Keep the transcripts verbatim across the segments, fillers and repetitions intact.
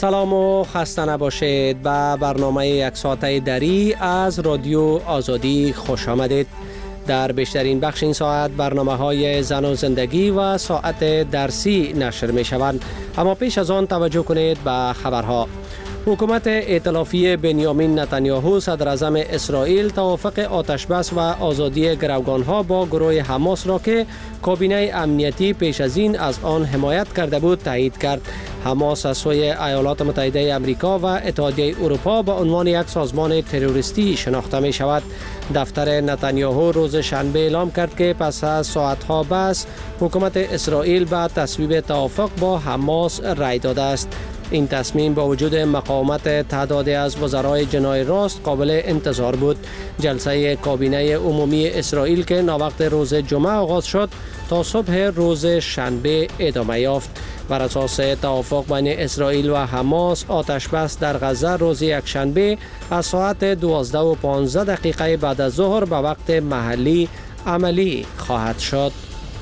سلام و خسته نباشید. به برنامه یک ساعته دری از رادیو آزادی خوش آمدید. در بیشترین بخش این ساعت برنامه های زن و زندگی و ساعت درسی نشر می شوند. اما پیش از آن توجه کنید به خبرها. حکومت ائتلافی بنیامین نتانیاهو صدر اعظم اسرائیل توافق آتش بس و آزادی گروگانها با گروه حماس را که کابینه امنیتی پیش از این از آن حمایت کرده بود تایید کرد. حماس از سوی ایالات متحده آمریکا و اتحادیه اروپا به عنوان یک سازمان تروریستی شناخته می شود. دفتر نتانیاهو روز شنبه اعلام کرد که پس از ساعتها بس حکومت اسرائیل به تصویب توافق با حماس رای داده است. این تصمیم با وجود مقاومت تعدادی از وزرای جناح راست قابل انتظار بود. جلسه کابینه عمومی اسرائیل که ناوقت روز جمعه آغاز شد تا صبح روز شنبه ادامه یافت. بر اساس توافق بین اسرائیل و حماس آتش بس در غزه روز یکشنبه از ساعت دوازده و پانزده دقیقه بعد از ظهر به وقت محلی عملی خواهد شد.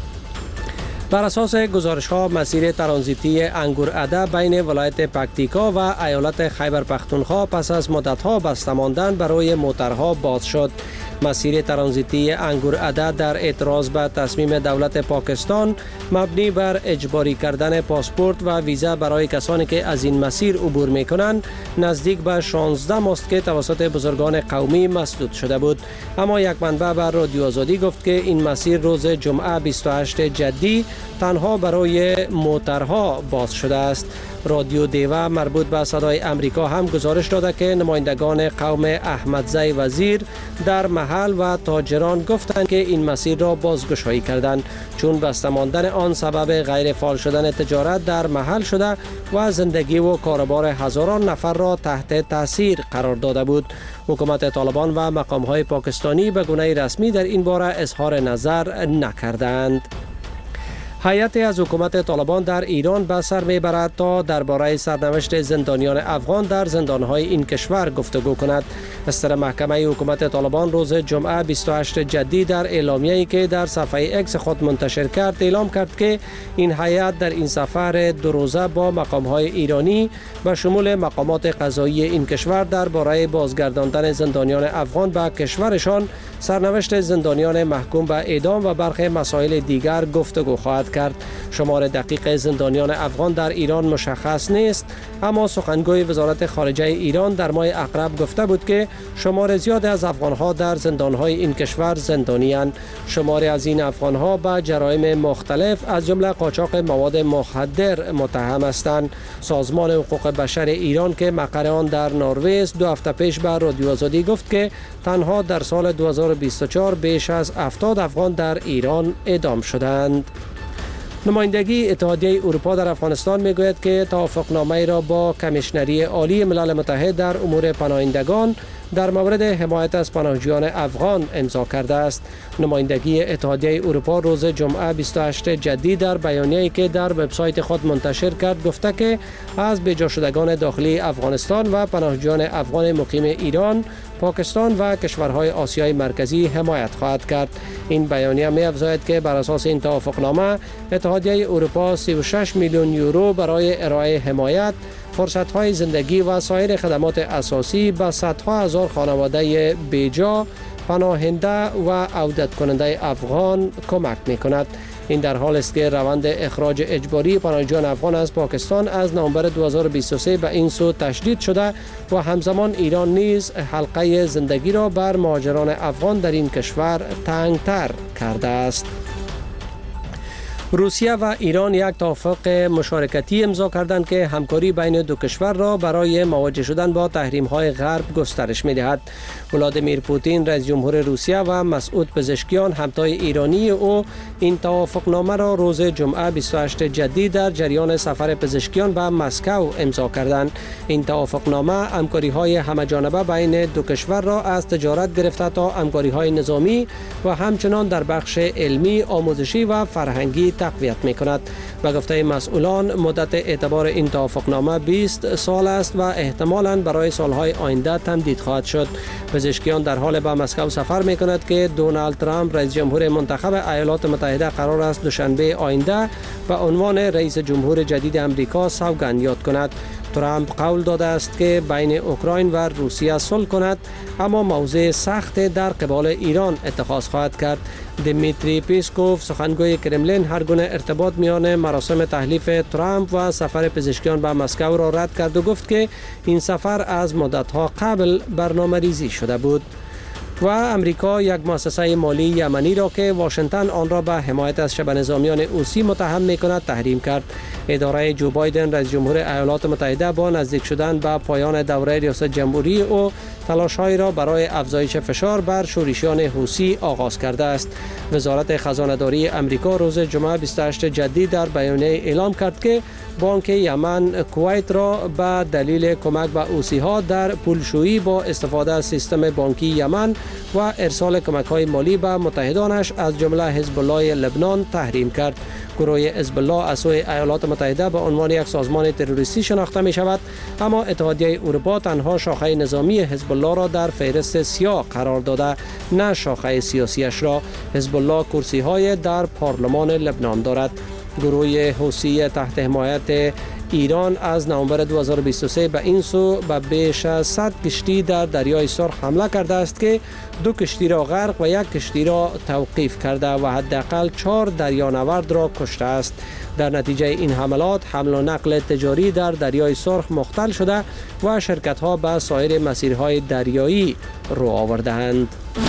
بر اساس گزارش‌ها مسیر ترانزیتی انگورعده بین ولایت پکتیکا و ایالت خیبر پختونخوا پس از مدت‌ها بسته ماندن برای موترها باز شد. مسیر ترانزیتی انگورعده در اعتراض به تصمیم دولت پاکستان مبنی بر اجباری کردن پاسپورت و ویزا برای کسانی که از این مسیر عبور می‌کنند نزدیک به شانزده ماست که توسط بزرگان قومی مسدود شده بود. اما یک منبع بر رادیو آزادی گفت که این مسیر روز جمعه بیست و هشتم جدی تنها برای موترها باز شده است. رادیو دیوه مربوط به صدای امریکا هم گزارش داده که نمایندگان قوم احمدزی وزیر در محل و تاجران گفتند که این مسیر را بازگشایی کردند چون بسته ماندن آن سبب غیر فعال شدن تجارت در محل شده و زندگی و کاروبار هزاران نفر را تحت تاثیر قرار داده بود. حکومت طالبان و مقام‌های پاکستانی به گونه رسمی در این باره اظهار نظر نکردند. هیئتی از حکومت طالبان در ایران به سر میبرد تا درباره سرنوشت زندانیان افغان در زندانهای این کشور گفتگو کند. مستر محکمه حکومت طالبان روز جمعه بیست و هشتم جدی در اعلامیه‌ای که در صفحه اکس خود منتشر کرد اعلام کرد که این هیئت در این سفر دو روزه با مقام‌های ایرانی به شمول مقامات قضایی این کشور درباره بازگرداندن زندانیان افغان به کشورشان، سرنوشت زندانیان محکوم به اعدام و برخی مسائل دیگر گفتگو خواهد کرد. شمار دقیق زندانیان افغان در ایران مشخص نیست، اما سخنگوی وزارت خارجه ایران در ماه اقرب گفته بود که شمار زیاد از افغانها در زندانهای این کشور زندانی اند. شماری از این افغانها به جرایم مختلف از جمله قاچاق مواد مخدر متهم هستند. سازمان حقوق بشر ایران که مقر آن در نروژ دو هفته پیش به رادیو آزادی گفت که تنها در سال دو هزار و بیست و چهار بیش از هفتاد افغان در ایران اعدام شدند. نمایندگی اتحادیه اروپا در افغانستان میگوید که توافقنامه را با کمیشنری عالی ملل متحد در امور پناهندگان در مورد حمایت از پناهجویان افغان امضا کرده است. نمایندگی اتحادیه اروپا روز جمعه بیست و هشتم جدی در بیانیه‌ای که در وبسایت خود منتشر کرد گفته که از بجا شدگان داخلی افغانستان و پناهجویان افغان مقیم ایران، پاکستان و کشورهای آسیای مرکزی حمایت خواهد کرد. این بیانیه می‌افزاید که بر اساس این توافقنامه اتحادیه اروپا سی و شش میلیون یورو برای ارائه حمایت، فرصت‌های زندگی و سایر خدمات اساسی به صدها هزار خانواده بیجا، پناهنده و عودت کننده افغان کمک می‌کند. این در حال است که روند اخراج اجباری پناهجویان افغان از پاکستان از نوامبر دو هزار و بیست و سه به این سو تشدید شده و همزمان ایران نیز حلقه زندگی را بر مهاجران افغان در این کشور تنگتر کرده است. روسیه و ایران یک توافق مشارکتی امضا کردند که همکاری بین دو کشور را برای مواجه شدن با تحریم‌های غرب گسترش می‌دهد. ولادیمیر پوتین رئیس جمهور روسیه و مسعود پزشکیان همتای ایرانی او این توافقنامه را روز جمعه بیست و هشتم جدی در جریان سفر پزشکیان به مسکو امضا کردند. این توافقنامه همکاری‌های همه‌جانبه بین دو کشور را از تجارت گرفته تا همکاری‌های نظامی و همچنان در بخش علمی، آموزشی و فرهنگی تقویت می‌کند. به گفته مسئولان مدت اعتبار این توافقنامه بیست سال است و احتمالاً برای سالهای آینده تمدید خواهد شد. پزشکیان در حال به مسکو سفر می‌کند که دونالد ترامپ رئیس جمهور منتخب ایالات متحده قرار است دوشنبه آینده به عنوان رئیس جمهور جدید آمریکا سوگند یاد کند. ترامپ قول داده است که بین اوکراین و روسیه صلح کند، اما موضع سخت در قبال ایران اتخاذ خواهد کرد. دمیتری پیسکوف سخنگوی کرملین هر گونه ارتباط میان مراسم تحلیف ترامپ و سفر پزشکیان به مسکو را رد کرد و گفت که این سفر از مدت‌ها قبل برنامه‌ریزی شده بود. و امریکا یک مؤسسه مالی یمنی را که واشنگتن آن را به حمایت از شبه نظامیان حوثی متهم می‌کند تحریم کرد. اداره جو بایدن رئیس جمهور ایالات متحده با نزدیک شدن به پایان دوره ریاست جمهوری او تلاش‌های را برای افزایش فشار بر شورشیان حوثی آغاز کرده است. وزارت خزانه‌داری امریکا روز جمعه بیست و هشتم جدی در بیانیه اعلام کرد که بانک یمن کویت را به دلیل کمک به حوثی‌ها در پولشویی با استفاده از سیستم بانکی یمن و ارسال کمک‌های مالی به متحدانش از جمله حزب الله لبنان تحریم کرد. گروه حزب الله از سوی ایالات متحده به عنوان یک سازمان تروریستی شناخته می شود، اما اتحادیه اروپا تنها شاخه نظامی حزب الله را در فهرست سیاه قرار داده، نه شاخه سیاسیش را. حزب الله کرسی های در پارلمان لبنان دارد. گروه حوثی تحت حمایت ایران از نوامبر دو هزار و بیست و سه به این سو به بیش از صد کشتی در دریای سرخ حمله کرده است که دو کشتی را غرق و یک کشتی را توقیف کرده و حداقل چهار دریانورد را کشته است. در نتیجه این حملات حمل و نقل تجاری در دریای سرخ مختل شده و شرکت ها به سایر مسیرهای دریایی رو آورده‌اند.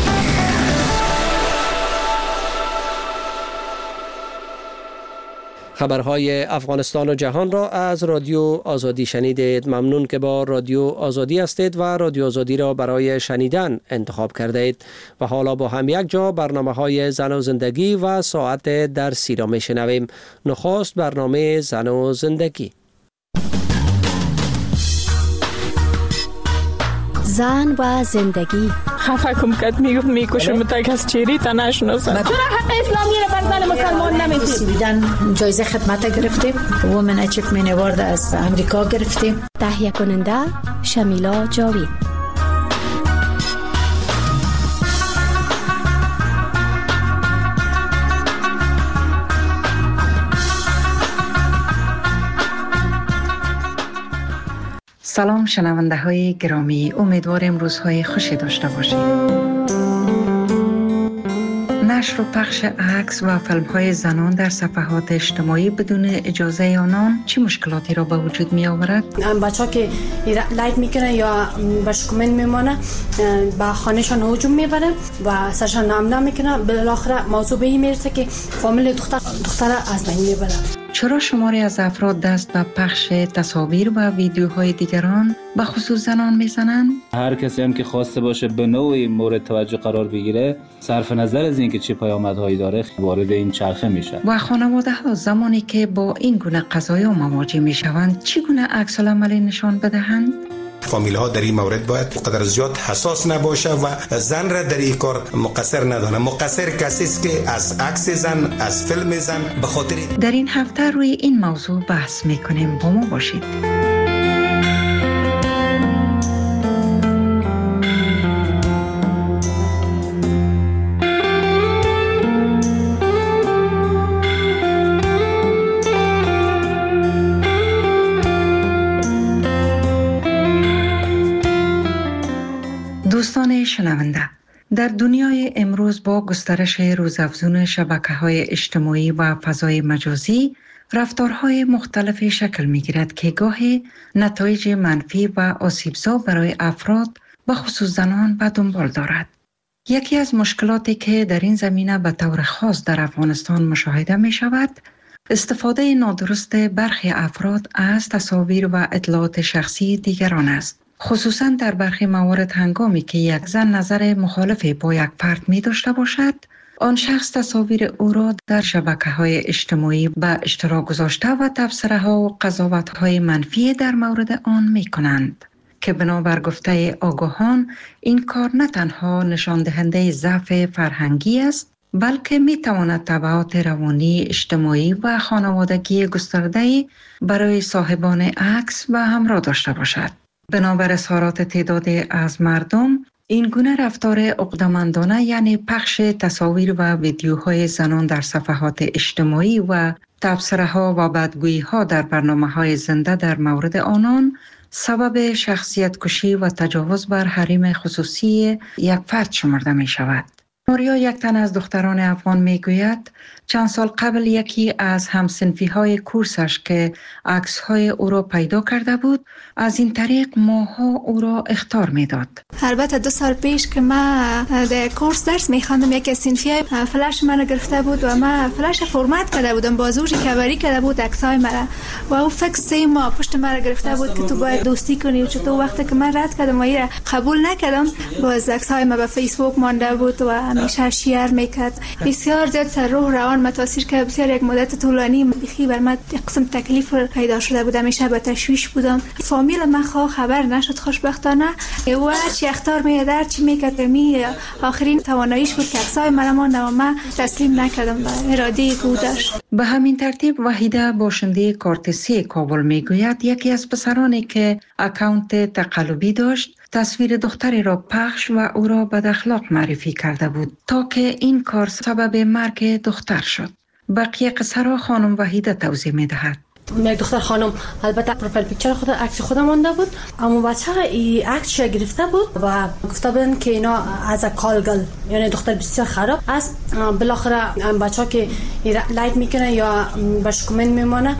خبرهای افغانستان و جهان را از رادیو آزادی شنیدید. ممنون که با رادیو آزادی هستید و رادیو آزادی را برای شنیدن انتخاب کردید. و حالا با هم یک جا برنامه های زن و زندگی و ساعت درسی را می شنویم. نخست برنامه زن و زندگی. زن و زندگی. خفه کم کد میگفت میکشم تا کس چیری تا نشناسم. چرا حق اسلامی را بر زن مسلمان نمیدید؟ دیدن جایزه خدمت گرفتیم، وومن اچیومنت اوارد از امریکا گرفتیم. تهیه کننده شمیلا جاوید. سلام شنونده های گرامی، امیدوارم روزهای خوشی داشته باشید. نشر و پخش عکس و فیلم های زنان در صفحات اجتماعی بدون اجازه آنان چه مشکلاتی را به وجود می آورد؟ بچه ها که لایک میکنه یا برش کامنت میمانه به خانهشان هجوم میبره و سرشان نام نمیکنه، بالاخره موضوع به این میرسه که فامیل دختر دختر از بین میبره. چرا شماری از افراد دست به پخش تصاویر و ویدیوهای دیگران به خصوص زنان میزنند؟ هر کسی هم که خواسته باشه به نوعی مورد توجه قرار بگیره، صرف نظر از اینکه چه پیامدهایی داره وارد این چرخه میشه. و خانواده ها زمانی که با این گونه قضایا مواجه میشوند چگونه عکس العملی نشان بدهند؟ فامیل ها در این مورد باید قدر زیاد حساس نباشه و زن را در این کار مقصر ندانه. مقصر کسی است که از عکس زن، از فیلم زن به خاطر. در این هفته روی این موضوع بحث میکنیم، با ما باشید. دوستان شنونده، در دنیای امروز با گسترش روزافزون شبکه‌های اجتماعی و فضای مجازی، رفتارهای مختلفی شکل می‌گیرد که گاهی نتایج منفی و آسیبزا برای افراد و خصوص زنان به دنبال دارد. یکی از مشکلاتی که در این زمینه به طور خاص در افغانستان مشاهده می‌شود، استفاده نادرست برخی افراد از تصاویر و اطلاعات شخصی دیگران است. خصوصاً در برخی موارد هنگامی که یک زن نظر مخالفی با یک فرد می داشته باشد، آن شخص تصاویر او را در شبکه‌های اجتماعی به اشتراک گذاشته و تبصره‌ها و قضاوت‌های منفی در مورد آن می کنند که بنابر گفته آگاهان این کار نه تنها نشان دهنده ضعف فرهنگی است، بلکه می تواند تبعات روانی، اجتماعی و خانوادگی گسترده برای صاحبان عکس و همراه داشته باشد. بنابر اظهارات تعدادی از مردم، این گونه رفتار عقده‌مندانه یعنی پخش تصاویر و ویدیوهای زنان در صفحات اجتماعی و تبصره‌ها و بدگویی‌ها در برنامه‌های زنده در مورد آنان سبب شخصیت کشی و تجاوز بر حریم خصوصی یک فرد شمرده می شود. ماریا، یک تن از دختران افغان می گوید چند سال قبل یکی از همسنفی های کورسش که عکس های او را پیدا کرده بود از این طریق ماها او را اخطار می داد. البته دو سال پیش که من در کورس درس می خواندم یکی از سنفی فلش من گرفته بود و من فلش فرمت کرده بودم بازوش کبری کرده بود عکس های مرا و او فکس سه ماه پشت مرا گرفته بود که تو باید دوستی کنی و چطور وقتی که من رد کردم و ایره قبول نکردم باز عکس های ما به فیسبوک مانده بود و همیشه شیر میکرد. بسیار زیاد سر روح روان متاثر که بسیار یک مدت طولانی بخی بر من یک قسم تکلیف پیدا شده بود. همیشه به تشویش بودم. فامیل من خو خبر نشد خوشبختانه و چی اختار میادر چی میکرد می آخرین تواناییش بود که عکسای من ماند و من تسلیم نکردم به اراده او داشت. به همین ترتیب وحیده باشنده کارت سی کابل میگوید یکی از پسرانی که اکانت تقلبی داشت تصویر دختری را پخش و او را بد اخلاق معرفی کرده بود تا که این کار سبب مرگ دختر شد. بقیه قصه را خانم وحیده توضیح می دهد. یک دختر خانم البته پروفایل پیکچر خود عکس خودم مونده بود اما بچه این عکسش گرفته بود و گفته بودن که اینا از کالگل یعنی دختر بسیار خراب است. بالاخره بچه‌ها که لایک میکنه یا باش کامنت میمونه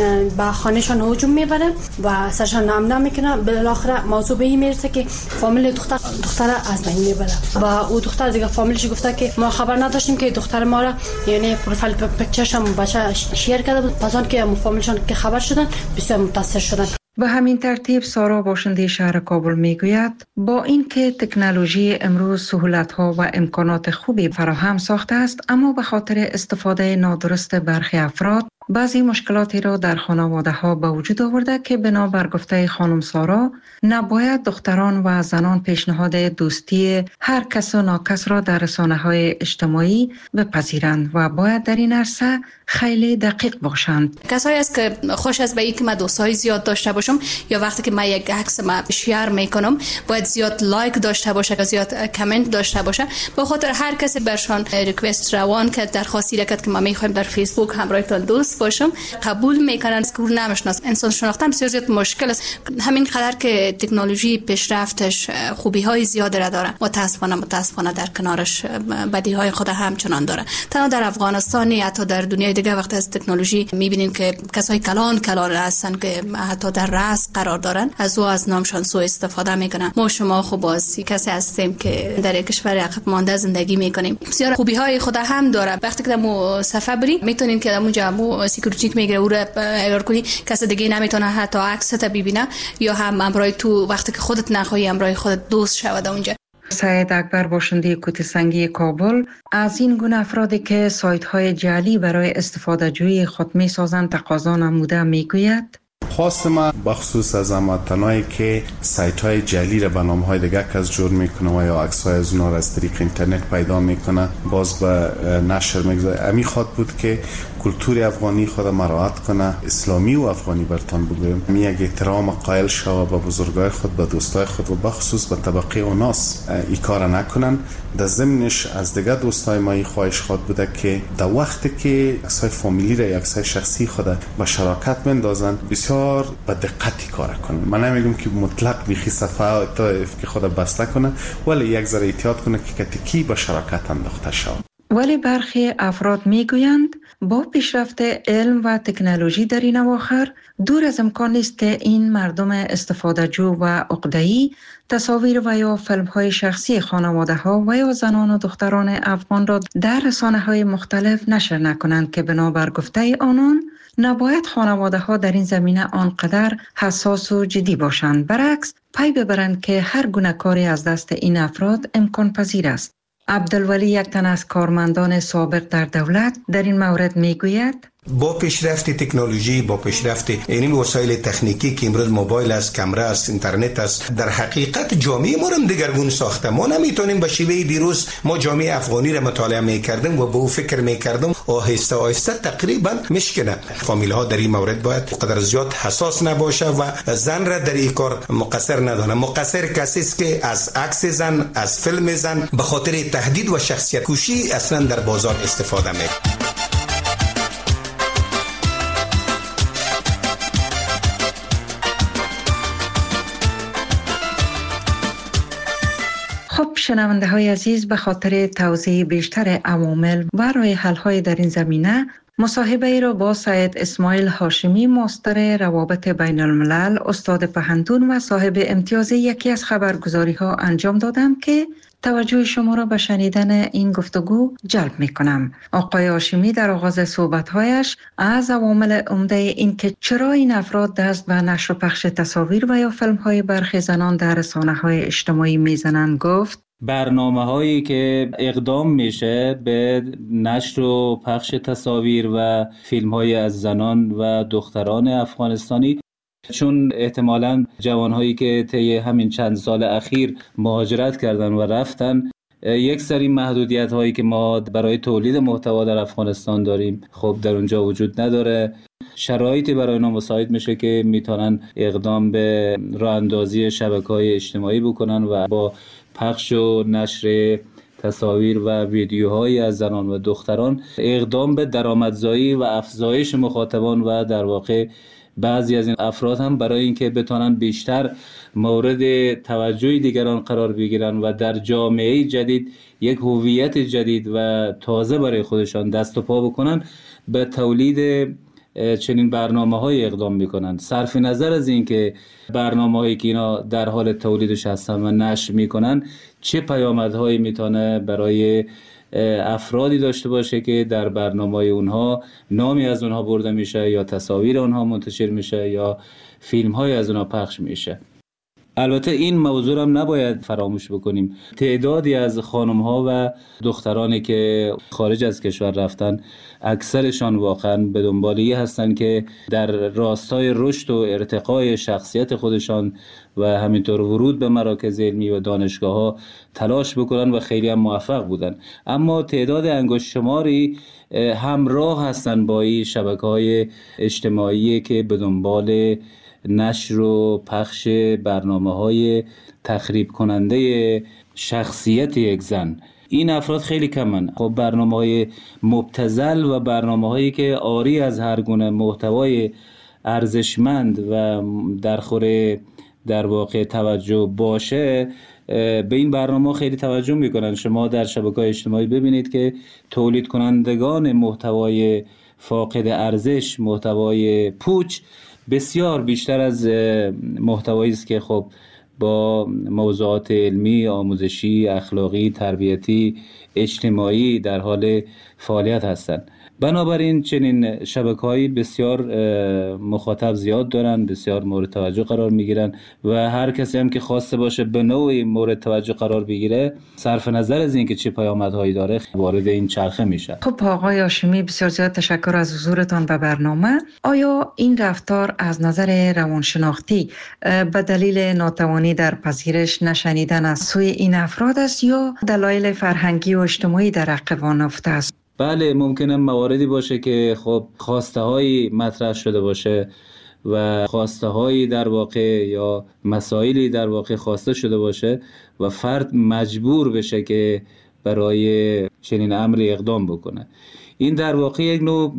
با خانهشان هجوم میبره و سرشان نام نمیکنه. بالاخره موضوع به این میرسه که فامیل دختر دختر از بین میبره و او دختر دیگه فامیلش گفته که ما خبر نداشتیم که دختر ما را یعنی پروفایل پیکچرش هم بچه شیر کرده بود. پس آن که فامیلشان که خبر شدن بسیار متاثر شدن. به همین ترتیب سارا باشنده شهر کابل میگوید با اینکه تکنولوژی امروز سهولت‌ها و امکانات خوبی فراهم ساخته است اما به خاطر استفاده نادرست برخی افراد بعضی مشکلاتی را در خانواده‌ها به وجود آورده که بنابر گفته خانم سارا نباید دختران و زنان پیشنهاد دوستی هر کس و ناکس را در رسانه‌های اجتماعی بپذیرند و باید در این عرصه خیلی دقیق باشند. کسایی است که خوش است به اینکه من دوستای زیاد داشته باشم یا وقتی که من یک عکس ما شیر میکنم باید زیاد لایک داشته باشه، زیاد کامنت داشته باشه. به خاطر هر کسی برشان ریکوست روان که درخواستی رکت که ما میخوایم در فیسبوک همراهتان دوست باشم قبول میکنن که اون نمیشناس. انسان شناختن بسیار زیاد مشکل است. همین قدر که تکنولوژی پیشرفتش خوبی های زیاد را داره متاسفانه متاسفانه در کنارش بدی های خود همچنان داره. تنها در افغانستان حتی در دنیای دیگه وقت از تکنولوژی میبینیم که کسای کلان کلان هستن که حتی در رأس قرار دارن از او از نامشان سوء استفاده میکنن. ما شما خب بازی کسی هستیم که در یک کشور عقب مانده زندگی میکنیم. بسیار خوبی های خود هم داره. وقتی که مو صفحه بری میتونین که اونجا مو سکیوریتی میگیره او را اگر کنی کس دیگه نمیتونه حتی عکس تا ببینه یا هم امرای تو وقتی که خودت نخواهی امرای خودت دوست شود اونجا. سید اکبر باشنده کوته سنگی کابل از این گونه افرادی که سایت های جعلی برای استفاده جویی خود می سازند تقاضا نموده میگوید خواست ما بخصوص از هموطنایی که سایت های جعلی را به نام های دیگه کس جور میکنه و یا عکس های از اونا را از طریق اینترنت پیدا میکنه باز به نشر میگذاره. امی خواد بود که کلتور افغانی خود مراعات کنه، اسلامی و افغانی برتان بگویم، می یک احترام قائل شو به بزرگای خود، به دوستای خود و بخصوص به طبقه اوناس ای کار نکنن. در ضمنش از دیگه دوستای ما ای خواهش خواد بوده که در وقتی که عکسای فامیلی را یا عکسای شخصی خود به شراکت بندازن بسیار با دقتی کار کنن. من نمیگم که مطلق بیخی صفحه تا که خود بسته کنه ولی یک ذره احتیاط کنه که کتکی به شراکت انداخته شود. ولی برخی افراد میگویند با پیشرفت علم و تکنولوژی در این اواخر دور از امکان نیست که این مردم استفاده جو و عقده‌ای تصاویر و یا فیلم های شخصی خانواده ها و یا زنان و دختران افغان را در رسانه های مختلف نشر نکنند که بنابر گفته آنان نباید خانواده ها در این زمینه آنقدر حساس و جدی باشند. برعکس پی ببرند که هر گونه کاری از دست این افراد امکان پذیر است. عبدالولی یک تن از کارمندان سابق در دولت در این مورد می گوید با پیشرفت تکنولوژی، با پیشرفت این وسایل تکنیکی که امروز موبایل است، کامera است، اینترنت است، در حقیقت جامعه ما هم دگرگون ساخته. ما نمیتونیم به شیوه دیروز ما جامعه افغانی را مطالعه میکردیم و به او فکر میکردیم، آهسته آهسته تقریبا مشکنه. فامیل ها در این مورد باید قدر زیاد حساس نباشه و زن را در این کار مقصر ندانه. مقصر کسی است که از عکس زن، از فیلم زن به خاطر تهدید و شخصیت کشی اصلا در بازار استفاده میکنه. خب شنونده های عزیز، به خاطر توضیح بیشتر عوامل و راه حل های در این زمینه مصاحبه ای را با سید اسماعیل هاشمی، ماستر روابط بین الملل، استاد پهندون و صاحب امتیاز یکی از خبرگزاری ها انجام دادم که توجه شما را به شنیدن این گفتگو جلب می کنم. آقای هاشمی در آغاز صحبت‌هایش از عوامل عمده این که چرا این افراد دست به نشر و پخش تصاویر و یا فیلم‌های برخی زنان در رسانه‌های اجتماعی میزنند گفت برنامه هایی که اقدام میشه به نشر و پخش تصاویر و فیلم های از زنان و دختران افغانستانی، چون احتمالاً جوانهایی که طی همین چند سال اخیر مهاجرت کردن و رفتن، یک سری محدودیت هایی که ما برای تولید محتوا در افغانستان داریم خب در اونجا وجود نداره. شرایطی برای اینا مساعد میشه که میتونن اقدام به راه اندازی شبکه‌های اجتماعی بکنن و با پخش و نشر تصاویر و ویدیوهایی از زنان و دختران اقدام به درآمدزایی و افزایش مخاطبان و در واقع بعضی از این افراد هم برای اینکه بتونن بیشتر مورد توجه دیگران قرار بگیرن و در جامعه جدید یک هویت جدید و تازه برای خودشان دست و پا بکنن، به تولید چنین برنامه‌های اقدام میکنن. صرف نظر از این که برنامه‌هایی که اینا در حال تولیدش هستن و نشر میکنن چه پیامدهایی میتونه برای افرادی داشته باشه که در برنامه‌های اونها نامی از اونها برده میشه یا تصاویر اونها منتشر میشه یا فیلم‌های از اونها پخش میشه. البته این موضوع هم نباید فراموش بکنیم. تعدادی از خانم‌ها و دخترانی که خارج از کشور رفتن، اکثرشان واقعا به دنبال این هستن که در راستای رشد و ارتقای شخصیت خودشان و همینطور ورود به مراکز علمی و دانشگاه‌ها تلاش بکنن و خیلی هم موفق بودن. اما تعداد انگشت شماری همراه هستن با این شبکه‌های اجتماعی که به دنبال نشر و پخش برنامه‌های تخریب کننده شخصیت یک زن. این افراد خیلی کمن. خب برنامه‌های مبتذل و برنامه‌هایی که عاری از هر گونه محتوای ارزشمند و در خور در واقع توجه باشه، به این برنامه خیلی توجه میکنن. شما در شبکه‌های اجتماعی ببینید که تولید کنندگان محتوای فاقد ارزش، محتوای پوچ، بسیار بیشتر از محتوایی است که خب با موضوعات علمی، آموزشی، اخلاقی، تربیتی، اجتماعی در حال فعالیت هستند. بنابراین چنین شبکه‌هایی بسیار مخاطب زیاد دارن، بسیار مورد توجه قرار میگیرن و هر کسی هم که خواسته باشه به نوعی مورد توجه قرار بگیره، صرف نظر از اینکه چه پیامدهایی داره، وارد این چرخه میشه. خب آقای هاشمی، بسیار زیاد تشکر از حضورتان به برنامه. آیا این رفتار از نظر روانشناختی به دلیل ناتوانی در پذیرش نشنیدن از سوی این افراد است یا دلایل فرهنگی و اجتماعی در عقب آن افته است؟ بله، ممکنه مواردی باشه که خب خواسته هایی مطرح شده باشه و خواسته هایی در واقع یا مسائلی در واقع خواسته شده باشه و فرد مجبور بشه که برای چنین امری اقدام بکنه. این در واقع یک نوع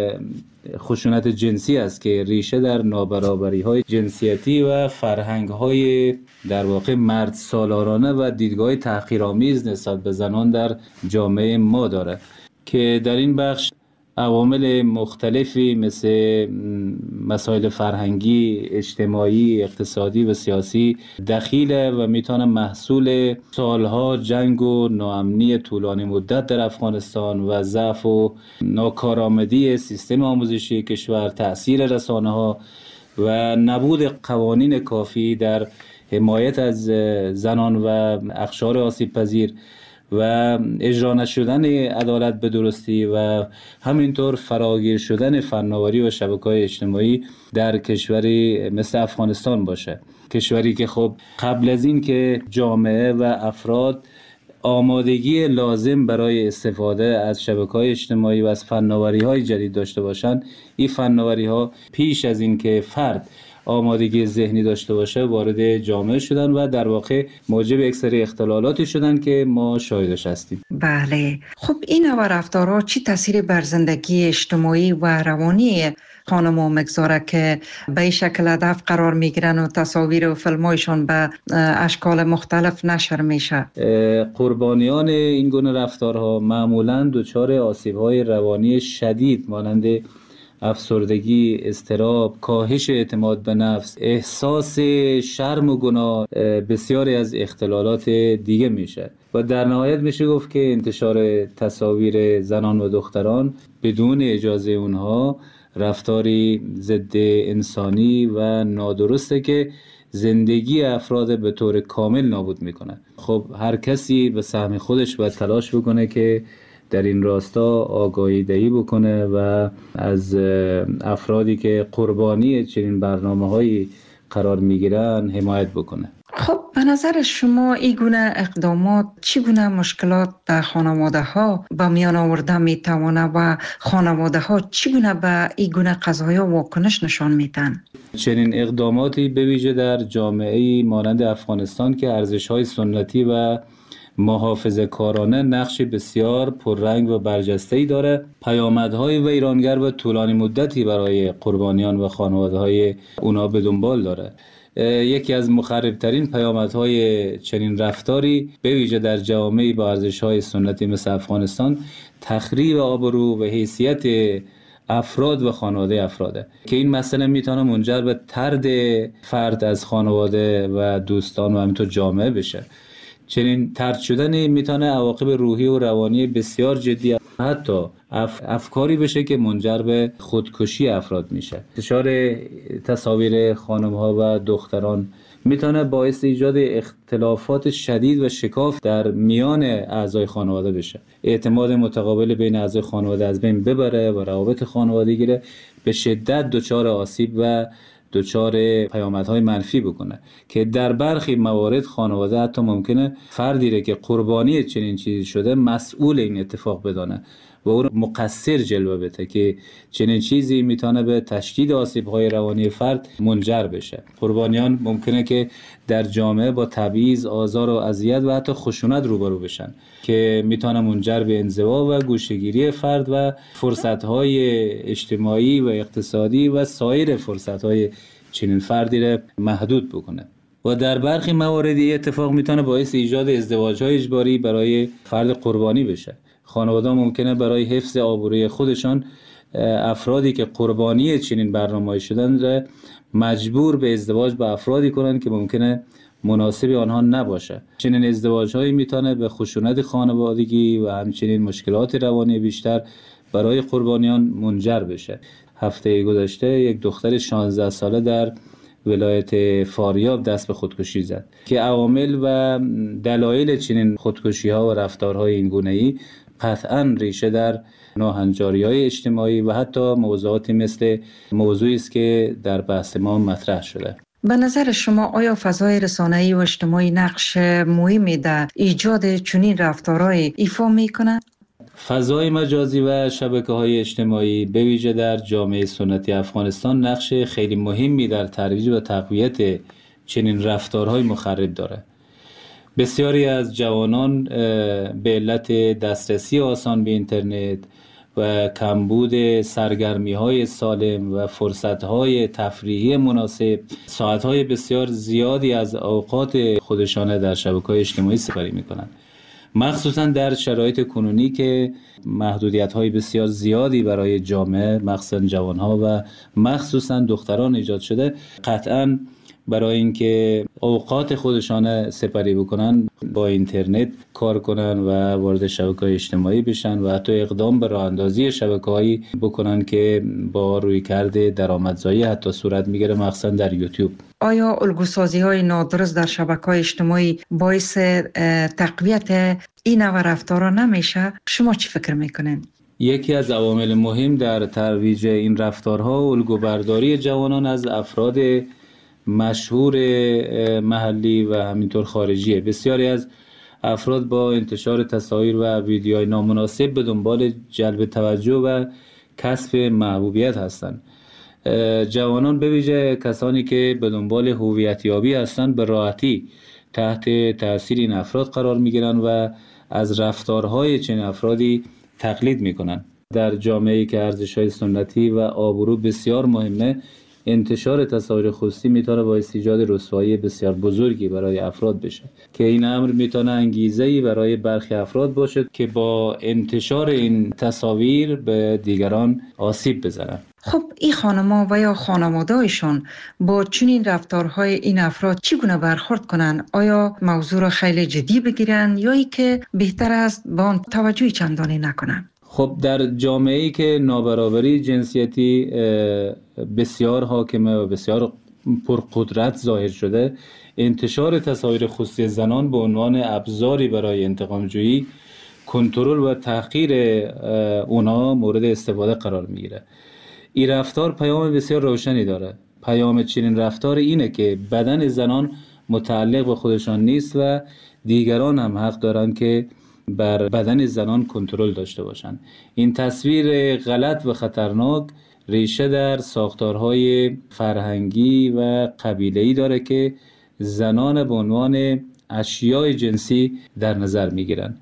خشونت جنسی است که ریشه در نابرابری های جنسیتی و فرهنگ های در واقع مرد سالارانه و دیدگاه تحقیرآمیز نسبت به زنان در جامعه ما داره که در این بخش عوامل مختلفی مثل مسائل فرهنگی، اجتماعی، اقتصادی و سیاسی دخیله و میتونه محصول سالها جنگ و ناامنی طولانی مدت در افغانستان و ضعف و ناکارآمدی سیستم آموزشی کشور، تأثیر رسانه‌ها و نبود قوانین کافی در حمایت از زنان و اقشار آسیب پذیر و اجرا نشدن عدالت به درستی و همینطور فراگیر شدن فناوری و شبکه‌های اجتماعی در کشوری مثل افغانستان باشه. کشوری که خب قبل از این که جامعه و افراد آمادگی لازم برای استفاده از شبکه‌های اجتماعی و از فناوری‌های جدید داشته باشند، این فناوری‌ها پیش از این که فرد آمادگی ذهنی داشته باشه وارد جامعه شدن و در واقع موجب یک سری اختلالاتی شدن که ما شاهدش هستیم. بله، خب این نوع رفتارها چی تاثیر بر زندگی اجتماعی و روانی خانم‌ها میگذاره که به این شکل هدف قرار میگیرن و تصاویر و فیلم‌هایشون به اشکال مختلف نشر میشه؟ قربانیان این گونه رفتارها معمولاً دچار آسیب‌های روانی شدید مانند افسردگی، اضطراب، کاهش اعتماد به نفس، احساس شرم و گناه، بسیاری از اختلالات دیگه میشه و در نهایت میشه گفت که انتشار تصاویر زنان و دختران بدون اجازه اونها رفتاری ضد انسانی و نادرسته که زندگی افراد به طور کامل نابود میکنه. خب هر کسی به سهم خودش باید تلاش بکنه که در این راستا آگاهی دهی بکنه و از افرادی که قربانی چنین برنامه‌هایی قرار میگیرن حمایت بکنه. خب به نظر شما این گونه اقدامات چگونه مشکلات به خانواده ها به میان آورده میتوانه و خانواده ها چگونه به این گونه قضایا واکنش نشان میدن؟ چنین اقداماتی به ویژه در جامعه‌ای مانند افغانستان که ارزش‌های سنتی و محافظه کارانه نقشی بسیار پررنگ و برجسته‌ای داره، پیامدهای ویرانگر و طولانی مدتی برای قربانیان و خانواده‌های اونا به دنبال داره. یکی از مخربترین پیامدهای چنین رفتاری به ویژه در جوامعی با ارزش‌های سنتی مثل افغانستان تخریب آبرو و حیثیت افراد و خانواده افراده که این مسئله میتونه منجر به طرد فرد از خانواده و دوستان و همینطور جامعه بشه. چنین طرد شدن میتونه عواقب روحی و روانی بسیار جدی حتی اف... افکاری بشه که منجر به خودکشی افراد میشه. انتشار تصاویر خانم‌ها و دختران میتونه باعث ایجاد اختلافات شدید و شکاف در میان اعضای خانواده بشه. اعتماد متقابل بین اعضای خانواده از بین ببره و روابط خانوادگی به شدت دچار آسیب و دچار پیامدهای منفی بکنه که در برخی موارد خانواده حتی ممکنه فردی را که قربانی چنین چیزی شده مسئول این اتفاق بدانه و او مقصر جلوه بده که چنین چیزی میتونه به تشدید آسیب‌های روانی فرد منجر بشه. قربانیان ممکنه که در جامعه با تبعیض، آزار و اذیت و حتی خشونت روبرو بشن که میتونه منجر به انزوا و گوشه‌گیری فرد و فرصت‌های اجتماعی و اقتصادی و سایر فرصت‌های چنین فردی را محدود بکنه. و در برخی مواردی اتفاق میتونه باعث ایجاد ازدواج‌های اجباری برای فرد قربانی بشه. خانواده ممکنه برای حفظ آبروی خودشان افرادی که قربانی چنین برنامه‌ای شدن را مجبور به ازدواج با افرادی کنن که ممکنه مناسب آنها نباشه. چنین ازدواج‌هایی میتونه به خشونت خانوادگی و همچنین مشکلات روانی بیشتر برای قربانیان منجر بشه. هفته گذشته یک دختر شانزده ساله در ولایت فاریاب دست به خودکشی زد که عوامل و دلایل چنین خودکشی‌ها و رفتارهای این گونه‌ای قطعاً ریشه در ناهنجاری‌های اجتماعی و حتی موضوعاتی مثل موضوعی است که در بحث ما مطرح شده. به نظر شما آیا فضای رسانه‌ای و اجتماعی نقش مهمی در ایجاد چنین رفتارهای ایفا می‌کنه؟ فضای مجازی و شبکه‌های اجتماعی به ویژه در جامعه سنتی افغانستان نقش خیلی مهمی در ترویج و تقویت چنین رفتارهای مخرب داره. بسیاری از جوانان به علت دسترسی آسان به اینترنت و کمبود سرگرمی‌های سالم و فرصت‌های تفریحی مناسب ساعت‌های بسیار زیادی از اوقات خودشان در شبکه‌های اجتماعی سپری می‌کنند. مخصوصا در شرایط کنونی که محدودیت‌های بسیار زیادی برای جامعه مخصوصا جوان‌ها و مخصوصا دختران ایجاد شده، قطعاً برای اینکه اوقات خودشان سپری بکنن با اینترنت کار کنن و وارد شبکه‌های اجتماعی بشن و حتی اقدام به راه اندازی شبکه‌هایی بکنن که با رویکرد درآمدزایی حتی صورت میگیره، مخصوصا در یوتیوب. آیا الگوسازی‌های نادرست در شبکه‌های اجتماعی باعث تقویت این نوع رفتارها نمیشه؟ شما چی فکر میکنین؟ یکی از عوامل مهم در ترویج این رفتارها الگوبرداری جوانان از افراد مشهور محلی و همینطور خارجیه. بسیاری از افراد با انتشار تصاویر و ویدیوهای نامناسب به دنبال جلب توجه و کسب محبوبیت هستند. جوانان به ویژه کسانی که به دنبال هویتیابی هستند به راحتی تحت تاثیر این افراد قرار میگیرند و از رفتارهای چنین افرادی تقلید میکنن. در جامعه‌ای که ارزش‌های سنتی و آبرو بسیار مهمه، انتشار تصاویر خصوصی میتونه باعث ایجاد رسوایی بسیار بزرگی برای افراد بشه که این امر میتونه انگیزه‌ای برای برخی افراد باشه که با انتشار این تصاویر به دیگران آسیب بزنن. خب این خانم‌ها و یا خانواده‌هایشون با چنین رفتارهای این افراد چگونه برخورد کنن؟ آیا موضوع را خیلی جدی بگیرن یا ای که بهتر است با آن توجهی چندانی نکنن؟ خب در جامعه‌ای که نابرابری جنسیتی بسیار حاکمه و بسیار پرقدرت ظاهر شده، انتشار تصاویر خصوصی زنان به عنوان ابزاری برای انتقام‌جویی، کنترل و تحقیر اونا مورد استفاده قرار میگیره. این رفتار پیام بسیار روشنی داره. پیام چنین رفتار اینه که بدن زنان متعلق به خودشان نیست و دیگران هم حق دارن که بر بدن زنان کنترل داشته باشند. این تصویر غلط و خطرناک ریشه در ساختارهای فرهنگی و قبیله‌ای داره که زنان به عنوان اشیاء جنسی در نظر میگیرن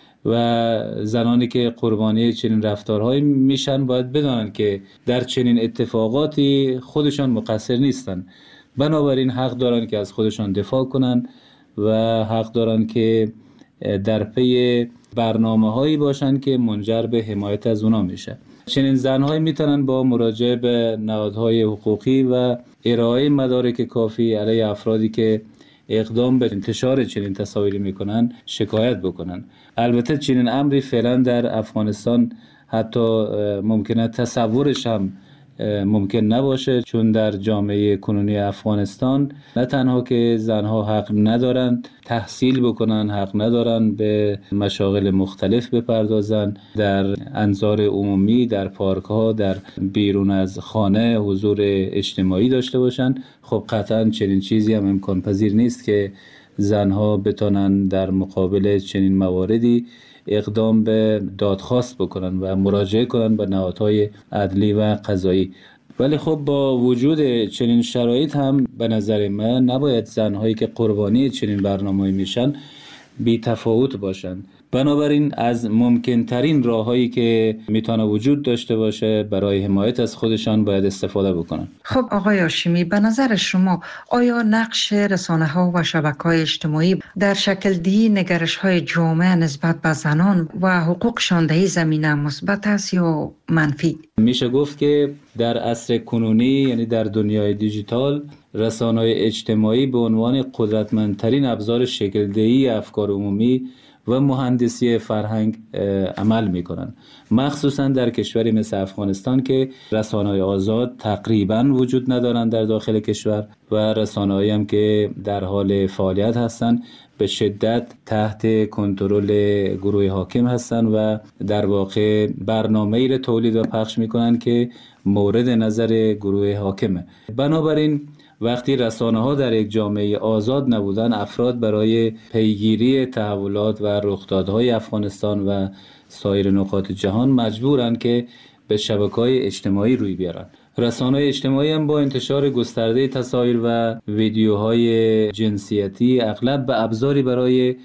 و زنانی که قربانی چنین رفتارهایی میشن باید بدانند که در چنین اتفاقاتی خودشان مقصر نیستن. بنابراین حق دارن که از خودشان دفاع کنن و حق دارن که در پی برنامه‌هایی باشن که منجر به حمایت از اونا میشه. چنین زن‌هایی میتونن با مراجعه به نهادهای حقوقی و ارائه مدارک کافی علیه افرادی که اقدام به انتشار چنین تصاویری میکنن شکایت بکنن. البته چنین امری فعلا در افغانستان حتی ممکنه تصورش هم ممکن نباشه، چون در جامعه کنونی افغانستان نه تنها که زنها حق ندارن تحصیل بکنن، حق ندارن به مشاغل مختلف بپردازن، در انظار عمومی، در پارک ها، در بیرون از خانه حضور اجتماعی داشته باشن. خب قطعا چنین چیزی هم امکان پذیر نیست که زنها بتونن در مقابل چنین مواردی اقدام به دادخواست بکنن و مراجعه کنن به نهادهای عدلی و قضایی. ولی خب با وجود چنین شرایط هم به نظر من نباید زنهایی که قربانی چنین برنامه‌ای میشن بی تفاوت باشن. بنابراین از ممکن ترین راههایی که میتونه وجود داشته باشه برای حمایت از خودشان باید استفاده بکنن. خب آقای هاشمی، به نظر شما آیا نقش رسانه‌ها و شبکه‌های اجتماعی در شکل دهی نگرش‌های جامعه نسبت به زنان و حقوقشان در این زمینه مثبت است یا منفی؟ میشه گفت که در عصر کنونی، یعنی در دنیای دیجیتال، رسانه‌های اجتماعی به عنوان قدرتمندترین ابزار شکل دهی افکار عمومی و مهندسی فرهنگ عمل میکنن، مخصوصا در کشوری مثل افغانستان که رسانه‌های آزاد تقریبا وجود ندارند در داخل کشور و رسانه‌هایی هم که در حال فعالیت هستند به شدت تحت کنترل گروه حاکم هستند و در واقع برنامه‌ای را تولید و پخش میکنن که مورد نظر گروه حاکمه. بنابراین وقتی رسانه‌ها در یک جامعه آزاد نبودن، افراد برای پیگیری تحولات و رخدادهای افغانستان و سایر نقاط جهان مجبورن که به شبکه‌های اجتماعی روی بیارن. رسانه‌های اجتماعی هم با انتشار گسترده تصاویر و ویدیوهای جنسیتی اغلب به ابزاری برای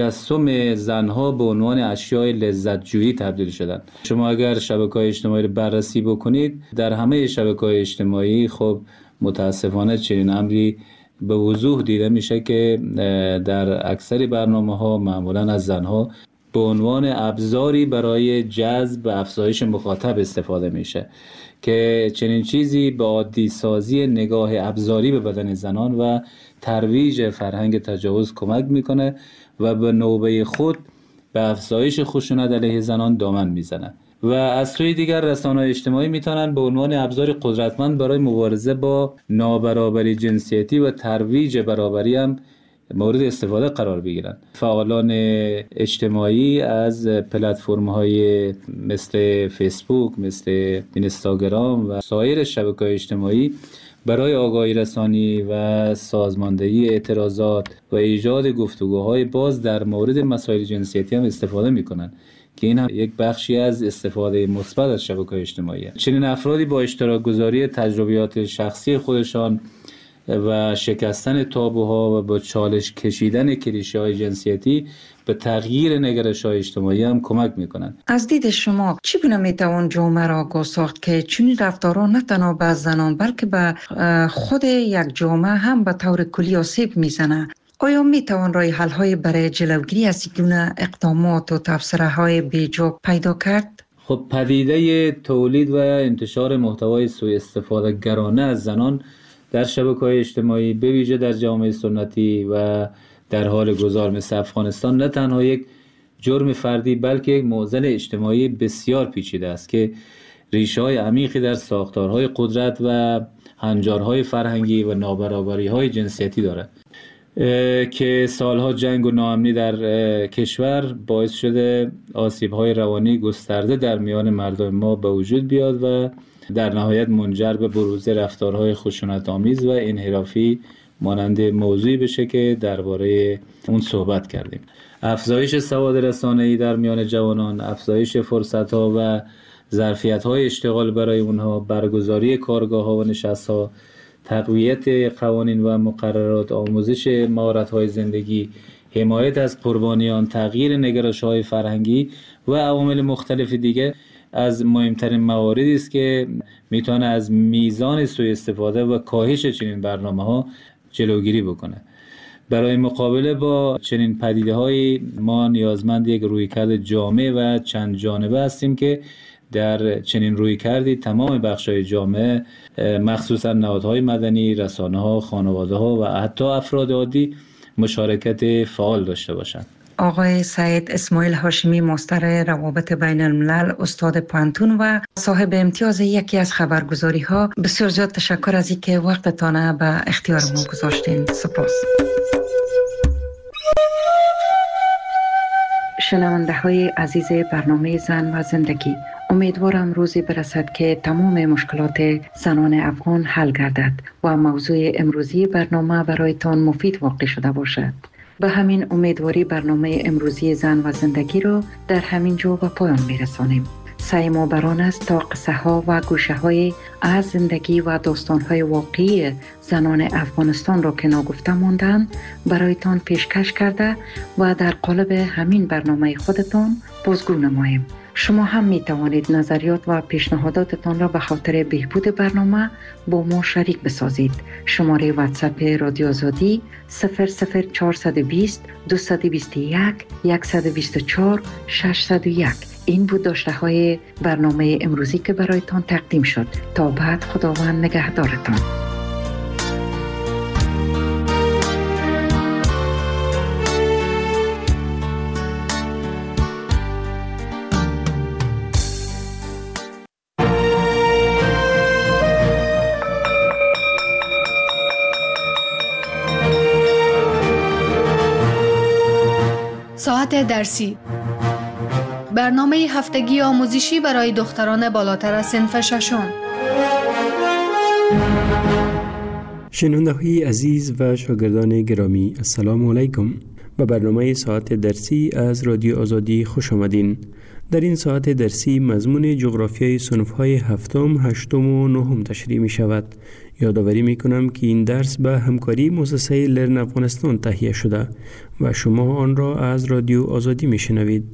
تجسم زنها به عنوان اشیاء لذت‌جویی تبدیل شدن. شما اگر شبکه‌های اجتماعی رو بررسی بکنید، در همه شبکه‌های اجتماعی خب متاسفانه چنین امری به وضوح دیده میشه که در اکثر برنامه‌ها معمولاً از زنها به عنوان ابزاری برای جذب و افزایش مخاطب استفاده میشه که چنین چیزی به عادی سازی نگاه ابزاری به بدن زنان و ترویج فرهنگ تجاوز کمک میکنه و به نوبه خود به افزایش خشونت علیه زنان دامن میزنه. و از سوی دیگر رسانه‌های اجتماعی میتونن به عنوان ابزار قدرتمند برای مبارزه با نابرابری جنسیتی و ترویج برابری هم مورد استفاده قرار بگیرن. فعالان اجتماعی از پلتفرم‌های مثل فیسبوک، مثل اینستاگرام و سایر شبکه‌های اجتماعی برای آگاهی رسانی و سازماندهی اعتراضات و ایجاد گفتگوهای باز در مورد مسائل جنسیتی هم استفاده میکنن که این هم یک بخشی از استفاده مثبت از شبکه‌های اجتماعی است. چنین افرادی با اشتراک گذاری تجربیات شخصی خودشان و شکستن تابوها و با چالش کشیدن کلیشه‌های جنسیتی به تغییر نگرش‌های اجتماعی هم کمک می‌کنند. از دید شما چگونه میتوان جامعه را آگاه ساخت که چنین رفتارها نه تنها به زنان بلکه به خود یک جامعه هم به طور کلی آسیب میزنه؟ آیا میتوان راه حل‌های برای جلوگیری از این گونه اقدامات و تبصره‌های بیجا پیدا کرد؟ خب پدیده تولید و انتشار محتوای سوء استفاده گرانه از زنان در شبکه‌های اجتماعی به ویژه در جامعه سنتی و در حال گذار مثل افغانستان نه تنها یک جرم فردی بلکه یک معضل اجتماعی بسیار پیچیده است که ریشه‌های عمیقی در ساختارهای قدرت و هنجارهای فرهنگی و نابرابری‌های جنسیتی دارد که سالها جنگ و ناامنی در کشور باعث شده آسیب‌های روانی گسترده در میان مردم ما به وجود بیاد و در نهایت منجر به بروز رفتارهای خشونت‌آمیز و انحرافی مانند موضوعی بشه که درباره اون صحبت کردیم. افزایش سواد رسانه‌ای در میان جوانان، افزایش فرصت‌ها و ظرفیت‌های اشتغال برای اونها، برگزاری کارگاه‌ها و نشست‌ها، تقویت قوانین و مقررات، آموزش مهارت‌های زندگی، حمایت از قربانیان، تغییر نگرش‌های فرهنگی و عوامل مختلف دیگه از مهمترین مواردی است که میتونه از میزان سوء استفاده و کاهش چنین برنامه‌ها جلوگیری بکنه. برای مقابله با چنین پدیده‌های ما نیازمند یک رویکرد جامع و چند جانبه هستیم که در چنین رویکردی تمام بخش‌های جامعه مخصوصاً نهادهای مدنی، رسانه‌ها، خانواده‌ها و حتی افراد عادی مشارکت فعال داشته باشند. آقای سعید اسماعیل هاشمی، مستر روابط بین الملل، استاد پانتون و صاحب امتیاز یکی از خبرگزاری ها، بسیار زیاد تشکر از اینکه وقتتان به اختیار ما گذاشتین. سپاس. شنونده های عزیز برنامه زن و زندگی، امیدوارم روزی برسد که تمام مشکلات زنان افغان حل گردد و موضوع امروزی برنامه برایتان مفید واقع شده باشد. به همین امیدواری برنامه امروزی زن و زندگی را در همین جا به پایان میرسانیم. سعی ما بران است تا قصه ها و گوشه های از زندگی و داستان های واقعی زنان افغانستان را که ناگفته ماندند برایتان پیشکش کرده و در قالب همین برنامه خودتان بازگو نماییم. شما هم می توانید نظریات و پیشنهاداتتان را به خاطر بهبود برنامه با ما شریک بسازید. شماره واتساپ رادیو آزادی صفر صفر چهارصد و بیست دویست و بیست و یک صد و بیست و چهار ششصد و یک. این بود داشته های برنامه امروزی که برایتان تقدیم شد. تا بعد، خداوند نگهدارتان. ساعت درسی، برنامه هفتگی آموزشی برای دختران بالاتر از صنف ششم. شنونده های عزیز و شاگردان گرامی، السلام علیکم. به برنامه ساعت درسی از رادیو آزادی خوش آمدین. در این ساعت درسی مضمون جغرافیای صنف‌های هفتم، هشتم و نهم تشریح می شود. یادآوری می کنم که این درس به همکاری مؤسسه لرن افغانستان تهیه شده و شما آن را از رادیو آزادی می شنوید.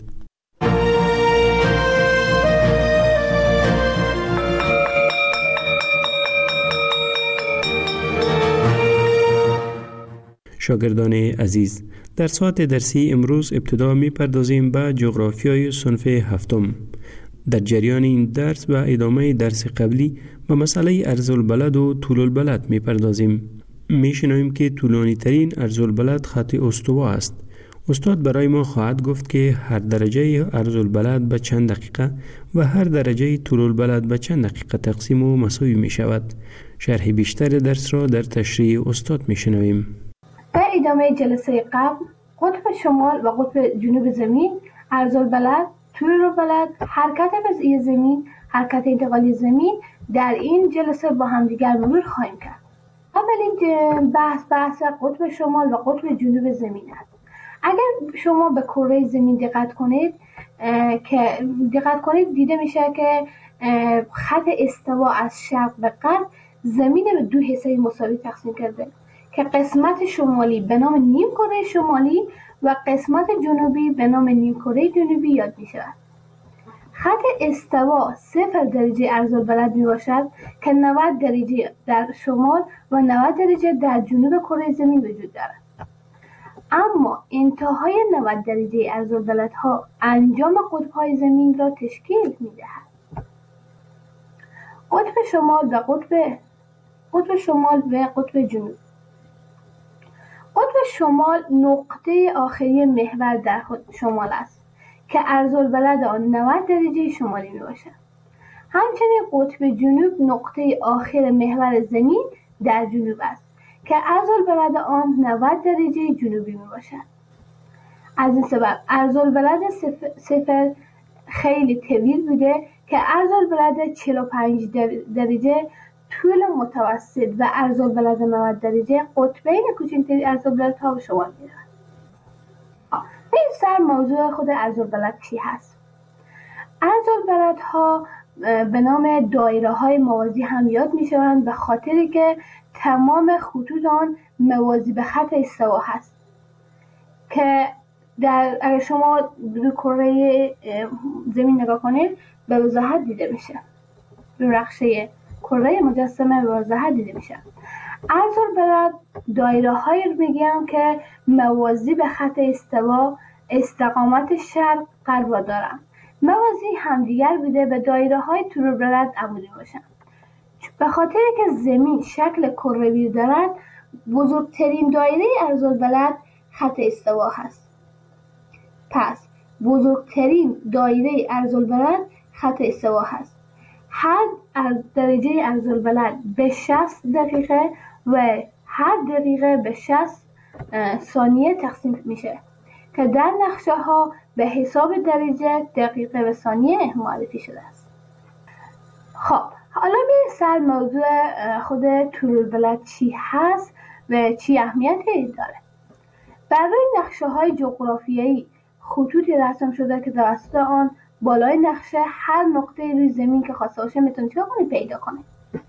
شاگردان عزیز، در ساعت درسی امروز ابتدا می پردازیم به جغرافیای صنف هفتم. در جریان این درس و ادامه درس قبلی به مسئله ارزالبلد و طول البلد می پردازیم. می شنویم که طولانی ترین ارزالبلد خط استوا است. استاد برای ما خواهد گفت که هر درجه ارزالبلد به چند دقیقه و هر درجه طول البلد به چند دقیقه تقسیم و مساوی می شود. شرح بیشتر درس را در تشریح استاد می شنویم. در ادامه جلسه قبل قطب شمال و قطب جنوب زمین، ارزالبلد، طول البلد، حرکت وضعی زمین، حرکت انتقالی زمین در این جلسه با هم دیگر مرور خواهیم کرد. اولین بحث بحث قطب شمال و قطب جنوب زمین است. اگر شما به کره زمین دقت کنید که دقت کنید دیده میشه که خط استوا از شرق به غرب زمین به دو حصه مساوی تقسیم کرده که قسمت شمالی به نام نیم کره شمالی و قسمت جنوبی به نام نیم کره جنوبی یاد می شود. خط استوا صفر درجه ارزالبلد می باشد که نود درجه در شمال و نود درجه در جنوب کره زمین وجود دارد. اما انتهای نود درجه ارزالبلدها انجام قطب‌های زمین را تشکیل می دهد. قطب شمال و قطب قطب شمال و قطب جنوب. قطب شمال نقطه آخری محور در شمال است که ارزالبلد آن نود درجه شمالی می باشد. همچنین قطب جنوب نقطه آخر محور زمین در جنوب است که ارزالبلد آن نود درجه جنوبی می باشد. از این سبب ارزالبلد صفر خیلی طویل بوده که ارزالبلد چهل و پنج درجه طول متوسط و ارزالبلد نود درجه قطبین کوچکترین ارزالبلدها به شمار می رود. این سر موضوع خود ارزالبلد چی هست؟ ارزالبلدها به نام دایره های موازی هم یاد می شوند به خاطری که تمام خطوط آن موازی به خط استوا هست که در اگر شما روی کره زمین نگاه کنید به وضاحت دیده میشه. روی نقشه کره مجسمه به وضاحت دیده میشه. ارزالبلد دایره هایی رو میگم که موازی به خط استوا استقامت شرق غرب دارن. موازی همدیگر بوده به دایره های طول البلد عمودی باشن. به خاطر که زمین شکل کروی دارد بزرگترین دایره ارزالبلد خط استوا هست. پس بزرگترین دایره ارزالبلد خط استوا هست. هر درجه ارزالبلد به شصت دقیقه و هر دقیقه به شصت ثانیه تقسیم میشه که در نقشه ها به حساب درجه دقیقه و ثانیه معرفی شده است. خب حالا به سر موضوع خود طول البلد چی هست و چی اهمیتی داره. برای نقشه های جغرافیایی خطوطی رسم شده که توسط آن بالای نقشه هر نقطه روی زمین که خواسته باشه میتونید چه کنید پیدا کنید.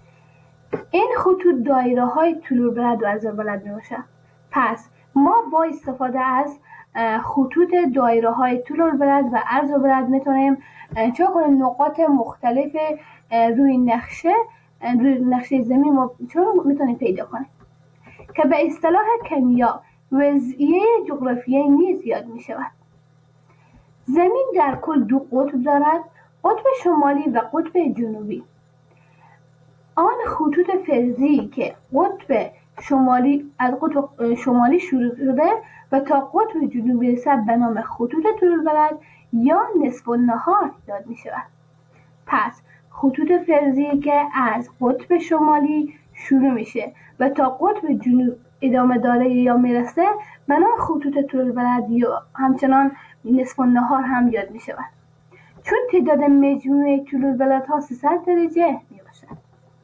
این خطوط دایره های طول البلد و ارزالبلد میباشه. پس ما با استفاده از خطوط دایره های طول البلد و ارزالبلد میتونیم چه کنیم نقاط مختلف روی نقشه روی نقشه زمین ما چه میتونیم پیدا کنیم که به اصطلاح کیمیا وضعیه جغرافیایی نیز یاد میشود. زمین در کل دو قطب دارد، قطب شمالی و قطب جنوبی. آن خطوط فرضی که قطب شمالی از قطب شمالی شروع شده و تا قطب جنوبی رسد به نام خطوط طول البلد یا نصف النهار یاد می شود. پس خطوط فرضی که از قطب شمالی شروع میشه و تا قطب جنوب ادامه داره یا میرسه به نام خطوط طول البلد یا همچنان نصف النهار هم یاد می شود. چون تعداد مجموعه طول البلدها سیصد درجه می باشد.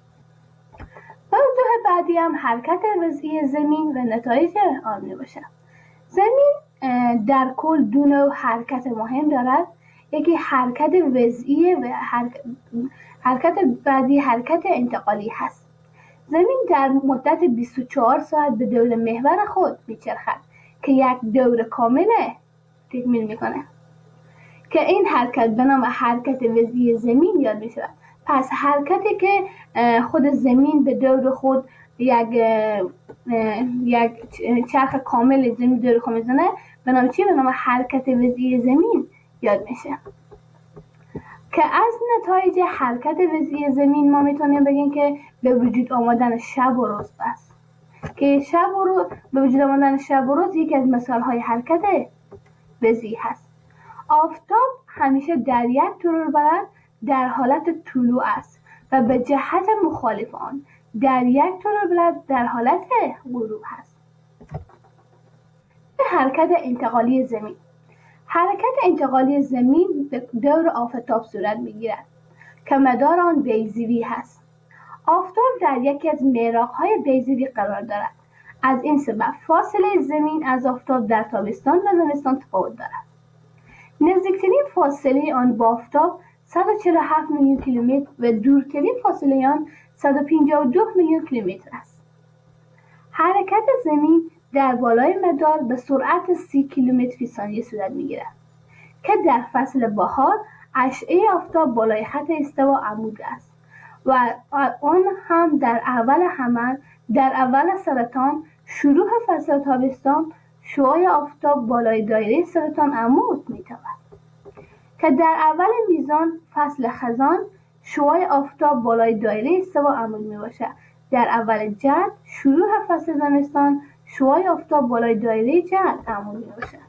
موضوع بعدی هم حرکت وضعی زمین و نتایج آن می باشد. زمین در کل دو نوع حرکت مهم دارد. یکی حرکت وضعی و حرکت بعدی حرکت انتقالی هست. زمین در مدت بیست و چهار ساعت به دور محور خود میچرخد که یک دور کامل تکمیل میکنه که این حرکت به نام حرکت وضعی زمین یاد میشه. پس حرکتی که خود زمین به دور خود یک یک چرخ کامل زمین دور خود میزنه به نام چی؟ به نام حرکت وضعی زمین یاد میشه که از نتایج حرکت وضعی زمین ما میتونیم بگیم که به وجود آمدن شب و روز است که شب و روز به وجود آمدن شب و روز یکی از مثال های حرکت وضعی هست. آفتاب همیشه در یک طول بلند در حالت طلوع است و به جهت مخالف آن در یک طول بلند در حالت غروب هست. حرکت انتقالی زمین. حرکت انتقالی زمین به دور آفتاب صورت میگیرد که مدار آن بیضوی هست. آفتاب در یکی از محراق‌های بیضوی قرار دارد. از این سبب فاصله زمین از آفتاب در تابستان و زمستان تفاوت دارد. نزدیکترین فاصله آن با آفتاب صد و چهل و هفت میلیون کیلومتر و دورترین فاصله آن صد و پنجاه و دو میلیون کیلومتر است. حرکت زمین در بالای مدار به سرعت سی کیلومتر فی ثانیه صورت میگیرد که در فصل بهار اشعه آفتاب بالای خط استوا عمود است و آن هم در اول حمل در اول سرطان شروع فصل تابستان شعاع آفتاب بالای دایره سرطان عمود میتواند که در اول میزان فصل خزان شعاع آفتاب بالای دایره استوا عمود میباشد. در اول جد شروع فصل زمستان شعاع آفتاب بالای دایره جد عمود میباشد.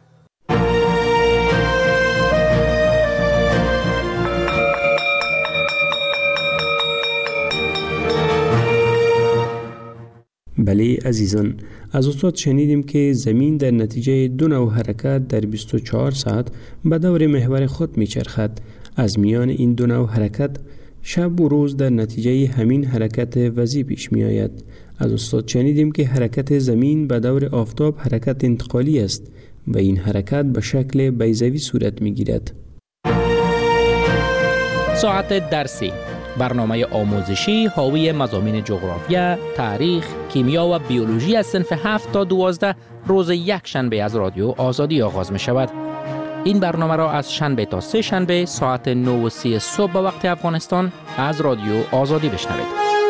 بله عزیزان، از استاد شنیدیم که زمین در نتیجه دو نوع حرکت در بیست و چهار ساعت به دور محور خود میچرخد. از میان این دو نوع حرکت شب و روز در نتیجه همین حرکت وضعی پیش می آید. از استاد شنیدیم که حرکت زمین به دور آفتاب حرکت انتقالی است و این حرکت به شکل بیضوی صورت می گیرد. ساعت درسی، برنامه آموزشی حاوی مضامین جغرافیا، تاریخ، کیمیا و بیولوژی از صنف هفت تا دوازده روز یک شنبه از رادیو آزادی آغاز می شود. این برنامه را از شنبه تا سه شنبه ساعت نه و سی صبح به وقت افغانستان از رادیو آزادی بشنوید.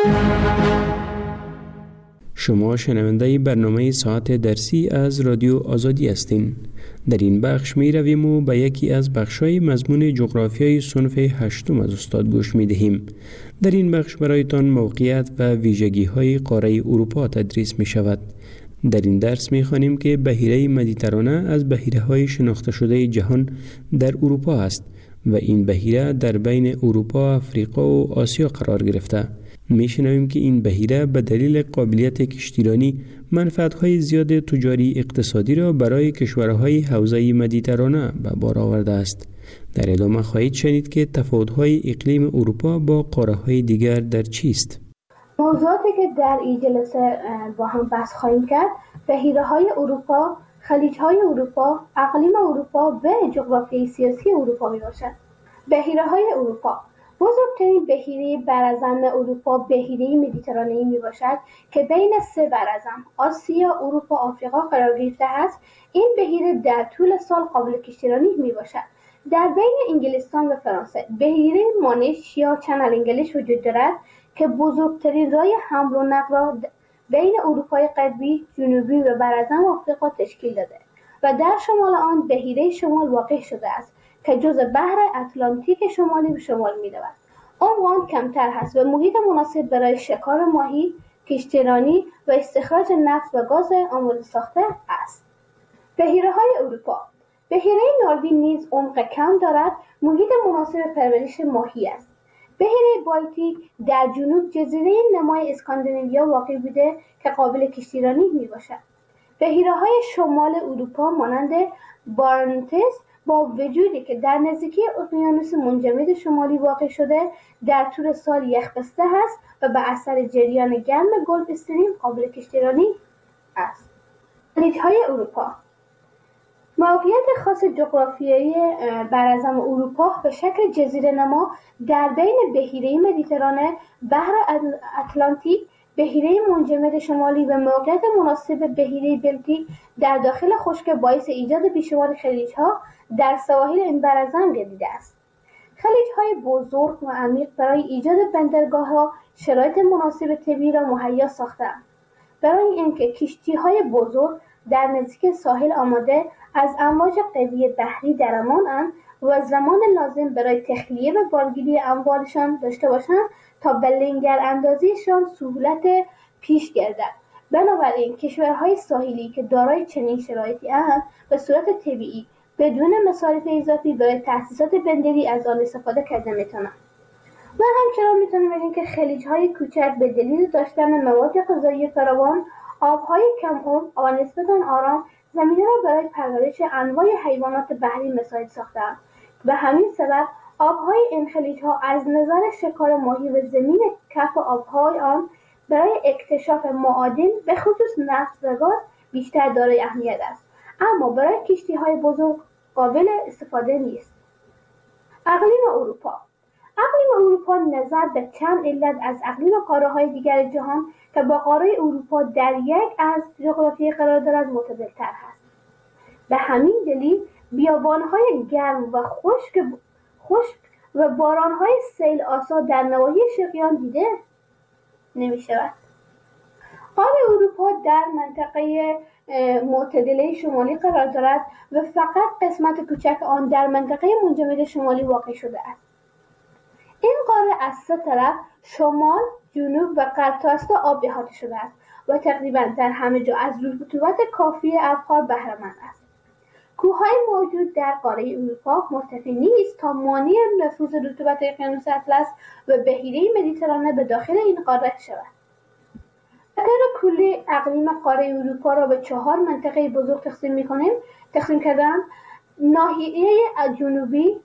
شما شنونده برنامه ساعت درسی از رادیو آزادی هستین. در این بخش می رویم و به یکی از بخش‌های مضمون جغرافیای صنف هشتم از استاد گوش می دهیم. در این بخش برایتان موقعیت و ویژگی‌های قاره اروپا تدریس می شود. در این درس می خوانیم که بحیره مدیترانه از بحیره‌های شناخته شده جهان در اروپا است و این بحیره در بین اروپا، افریقا و آسیا قرار گرفته. می شنویم که این بحیره به دلیل قابلیت کشتیرانی منفعت‌های زیاد تجاری اقتصادی را برای کشورهای حوزه مدیترانه به بار آورده است. در ادامه خواهید شنید که تفاوت‌های اقلیم اروپا با قاره‌های دیگر در چیست. موضوعاتی که در این جلسه با هم بحث خواهیم کرد بحیره‌های اروپا، خلیج‌های اروپا، اقلیم اروپا و جغرافیای سیاسی اروپا میباشد. بحیره‌های اروپا بزرگترین بحیره براعظم اروپا بحیره مدیترانه‌ای میباشد که بین سه براعظم آسیا، اروپا، آفریقا قرار گرفته است. این بحیره در طول سال قابل کشتیرانی میباشد. در بین انگلستان و فرانسه بحیره مانش یا چنل انگلیش وجود دارد که بزرگترین راه حمل و نقل را بین اروپای غربی، جنوبی و براعظم آفریقا تشکیل داده و در شمال آن بحیره شمال واقع شده است که جزء بحر اتلانتیک شمالی به شمال می رود. عمق آن کمتر هست و محیط مناسب برای شکار ماهی، کشتیرانی و استخراج نفت و گاز آماده ساخته است. بحیره‌های اروپا. بحیره ناروین نیز عمق کم دارد، محیط مناسب پرورش ماهی است. بحیره بالتیک در جنوب جزیره نمای اسکاندیناویا واقع بوده که قابل کشتیرانی می باشد. بحیره‌های شمال اروپا مانند بارنتس با وجودی که در نزدیکی اقیانوس منجمد شمالی واقع شده در طول سال یخبسته است و به اثر جریان گرم گلف استریم قابل کشتیرانی است. خلیج‌های اروپا. موقعیت خاص جغرافیایی براعظم اروپا به شکل جزیره نما در بین بحیره مدیترانه، بحر اتلانتیک، بحیره منجمد شمالی و موقعیت مناسب بحیره بلتیک در داخل خشک باعث ایجاد بیشمار خلیج‌ها در سواحل این براعظم گردیده است. خلیج‌های بزرگ و عمیق برای ایجاد بندرگاه‌ها، شرایط مناسب طبیعی را مهیا ساخته‌اند برای اینکه کشتی‌های بزرگ در نزدیک ساحل آماده از امواج قوی بحری در امان‌اند و زمان لازم برای تخلیه و بارگیری اموالشان داشته باشند تا به لنگر اندازیشان سهولت پیش گردد. بنابراین کشورهای ساحلی که دارای چنین شرایطی اند به صورت طبیعی بدون مصارف اضافی برای تأسیسات بندری از آن استفاده کرده میتونند. و همچنان میتونیم بگیم که خلیج‌های کوچک به دلیل داشتن مواد غذایی فراوان، آب‌های کم عمق و نسبتاً آرام زمینه را برای پرورش انواع حیوانات بحری مساعد ساخته‌اند. به همین سبب آب‌های این خلیج‌ها از نظر شکار ماهی و زمین کف آب‌های آن برای اکتشاف معادن به خصوص نفت و گاز بیشتر دارای اهمیت است، اما برای کشتی‌های بزرگ قابل استفاده نیست. اقلیم اروپا اقلیم اروپا نظر به چند علت از اقلیم قاره‌های دیگر جهان که با قاره اروپا در یک از جغرافیایی قرار دارد معتدل‌تر است. به همین دلیل بیابان‌های گرم و خشک خشک و باران‌های سیل آسا در نواحی شرقی دیده نمی‌شود. قاره اروپا در منطقه معتدله شمالی قرار دارد و فقط قسمت کوچک آن در منطقه منجمد شمالی واقع شده است. این قاره از سه طرف شمال، جنوب و غرب تا است آب احاطه شده است و تقریباً در همه جا از رطوبت کافی ابخار بهره‌مند است. کوههای موجود در قاره اروپا مرتفع نیست تا مانع نفوذ رطوبت اقیانوس اطلس و بحیره مدیترانه به داخل این قاره شود. اگر کلی اقلیم قاره اروپا را به چهار منطقه بزرگ تقسیم می‌کنیم، تقسیم کردن ناحیه جنوبی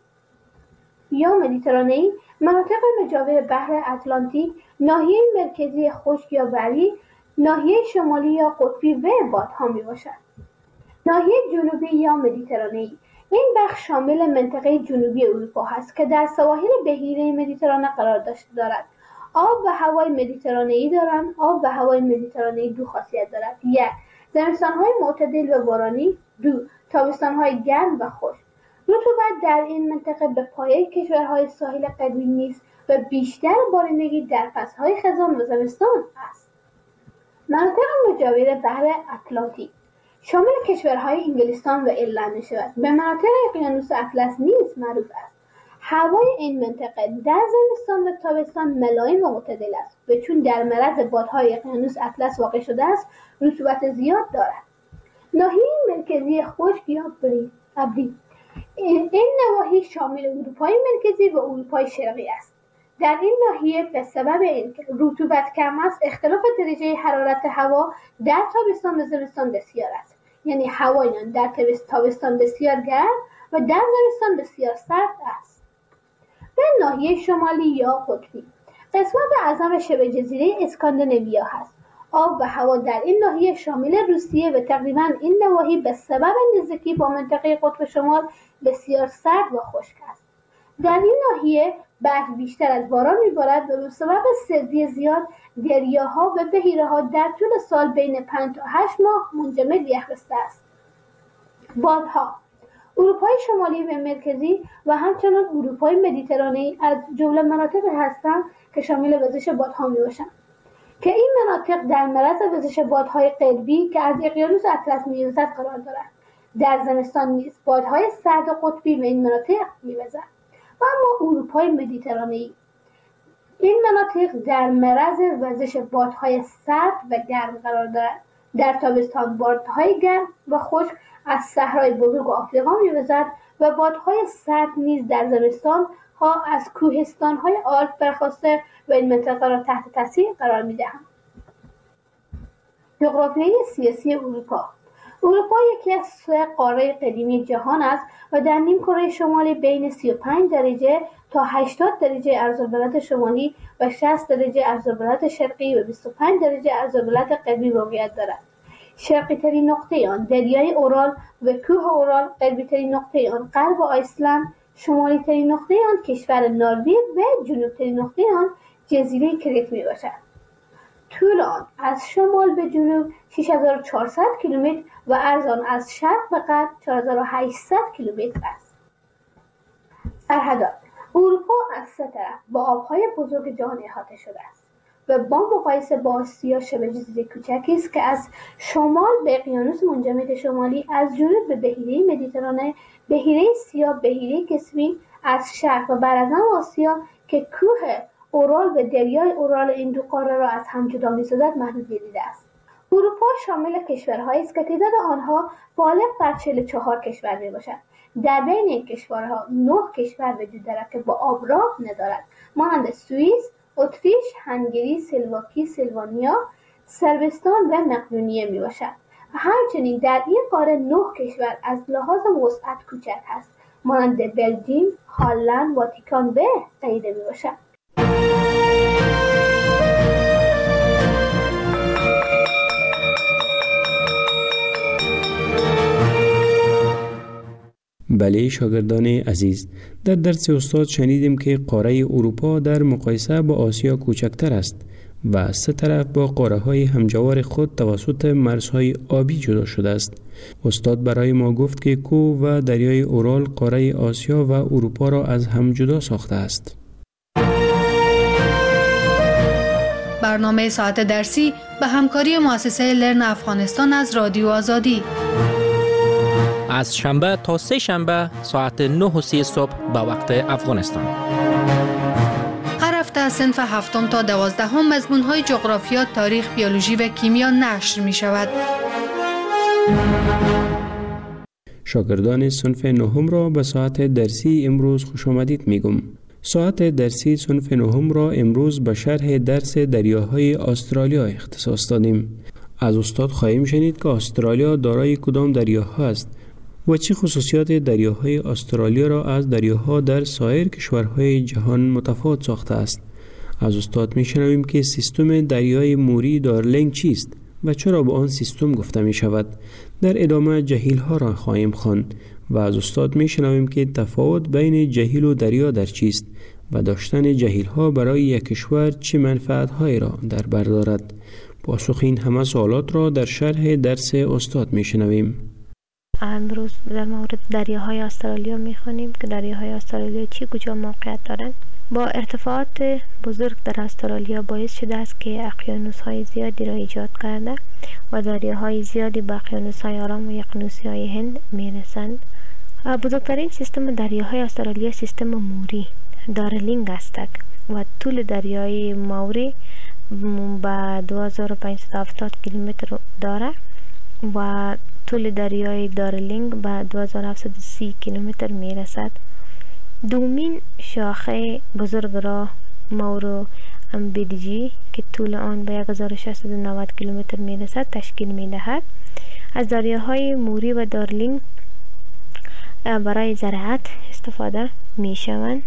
یا مدیترانه‌ای، مناطق مجاور بحر اتلانتیک، ناحیه مرکزی خشک یا بری، ناحیه شمالی یا قطبی و بادها میباشد. ناحیه جنوبی یا مدیترانه‌ای این بخش شامل منطقه جنوبی اروپا است که در سواحل بحیره مدیترانه قرار دارد. آب و هوای مدیترانه‌ای دارند. آب و هوای مدیترانه‌ای دو خاصیت دارد: یک، زمستان‌های معتدل و بارانی، دو، تابستان‌های گرم و خشک. رطوبت در این منطقه به پایه کشورهای ساحل قطبی نیست و بیشتر بارندگی در فصل‌های خزان و زمستان است. مناطق مجاور بحر اتلانتیک شامل کشورهای انگلستان و ایرلند می‌شود. به مناطق اقیانوس اطلس نیز معروف است. هوای این منطقه در زمستان و تابستان ملایم و معتدل است و چون در معرض بادهای اقیانوس اطلس واقع شده است، رطوبت زیاد دارد. ناحیه مرکزی خشک یا بری ابری این نواحی شامل اروپای مرکزی و اروپای شرقی است. در این ناحیه به سبب اینکه رطوبت کم است، اختلاف درجه حرارت هوا در تابستان و زمستان بسیار است. یعنی هوای در تابستان بسیار گرم و در زمستان بسیار سرد است. به ناحیه شمالی یا قطبی قسمت اعظم شبه جزیره اسکاندیناویا هست. آب و هوا در این ناحیه شامل روسیه و تقریباً این نواحی به سبب نزدیکی با منطقه قطب شمال بسیار سرد و خشک است. در این ناحیه برف بیشتر از باران میبارد و به سبب سردی زیاد دریاها و بحیره‌ها در طول سال بین پنج تا هشت ماه منجمد یخ بسته است. بادها اروپای شمالی و مرکزی و همچنین اروپای مدیترانه‌ای از جمله مناطق هستند که شامل وزش بادها میباشند که این مناطق در معرض وزش بادهای غربی که از اقیانوس اطلس میوزد قرار دارند. در زمستان نیز بادهای سرد و قطبی به این مناطق میوزد. و اما اروپای مدیترانه‌ای این مناطق در معرض وزش بادهای سرد و گرم قرار دارد. در تابستان بادهای گرم و خشک از صحرای بزرگ آفریقا میوزد و بادهای سرد نیز در زمستان ها از کوهستان‌های آلپ برخاسته و این منطقه را تحت تاثیر قرار می‌دهند. جغرافیای سیاسی اروپا اروپا یکی از سه قاره قدیمی جهان است و در نیم کره شمالی بین سی و پنج درجه تا هشتاد درجه عرض‌البلد شمالی و شصت درجه عرض‌البلد شرقی و بیست و پنج درجه عرض‌البلد غربی موقعیت دارد. شرقی ترین نقطه آن دریای اورال و کوه اورال، غربی ترین نقطه آن غرب آیسلند، شمالی ترین نقطه آن کشور نروژ و جنوب ترین نقطه آن جزیره کریت می باشد. طول آن از شمال به جنوب شش هزار و چهارصد کیلومتر و عرض آن از شرق به غرب چهار هزار و هشتصد کیلومتر است. سرحدات اروپا از سه طرف با آبهای بزرگ جهان احاطه شده است. و با مقایسه با آسیا شبه جزیره کوچکی است که از شمال به اقیانوس منجمد شمالی، از جنوب به بحیره مدیترانه، بحیره سیاه، بحیره کسپین، از شرق و براعظم آسیا که کوه اورال و دریای اورال این دو قاره را از هم جدا می‌سازد محدود دیده است. اروپا شامل کشورهایی است که تعداد آنها بالغ بر چهل و چهار کشور میباشد. در بین این کشورها نه کشور وجود دارد که با آب راه ندارد، مانند سوئیس، اتریش، هنگری، سلواکی، سلوانیا، صربستان و مقدونیه میباشد. همچنین در این قاره نه کشور از لحاظ وسعت کوچک است، مانند بلژیم، هلند، واتیکان و تایید میباشد. بله شاگردان عزیز، در درس استاد شنیدیم که قاره اروپا در مقایسه با آسیا کوچکتر است و از سه طرف با قاره های همجوار خود توسط مرزهای آبی جدا شده است. استاد برای ما گفت که کوه و دریای اورال قاره آسیا و اروپا را از هم جدا ساخته است. برنامه ساعت درسی به همکاری مؤسسه لرن افغانستان از رادیو آزادی. از شنبه تا سه شنبه ساعت نه و سی صبح به وقت افغانستان. هر هفته از صنف هفتم تا دوازدهم مضمون‌های جغرافیا، تاریخ، بیولوژی و کیمیا نشر می شود. شاگردان صنف نهم را به ساعت درسی امروز خوش آمدید می گم. ساعت درسی صنف نهم را امروز به شرح درس دریاهای استرالیا اختصاص دادیم. از استاد خواهیم شنید که استرالیا دارای کدام دریاها است و چه خصوصیات دریاهای استرالیا را از دریاها در سایر کشورهای جهان متفاوت ساخته است. از استاد میشنویم که سیستم دریای موری دارلینگ چیست و چرا به آن سیستم گفته می شود. در ادامه جهیل ها را خواهیم خواند و از استاد میشنویم که تفاوت بین جهیل و دریا در چیست و داشتن جهیل ها برای یک کشور چه منفعت هایی را در بر دارد. پاسخ این همه سوالات را در شرح درس استاد میشنویم. امروز در مورد دریاهای استرالیا میخوانیم که دریاهای استرالیا چی کجا موقعیت دارند. با ارتفاعات بزرگ در استرالیا باعث شده است که اقیانوس‌های زیادی را ایجاد کرده و دریاهای زیادی به اقیانوس‌های آرام و اقیانوس‌های هند میرسند. بزرگترین سیستم دریاهای استرالیا سیستم موری دارلینگ است و طول دریای موری به دو هزار و پانصد و هفتاد کیلومتر دارد و طول دریای دارلینگ به دو هزار و هفتصد و سی کیلومتر می رسد. دومین شاخه بزرگ را مورو امبیدجی که طول آن به یک هزار و ششصد و نود کیلومتر می رسد تشکیل می دهد. از دریاهای موری و دارلینگ برای زراعت استفاده می شوند.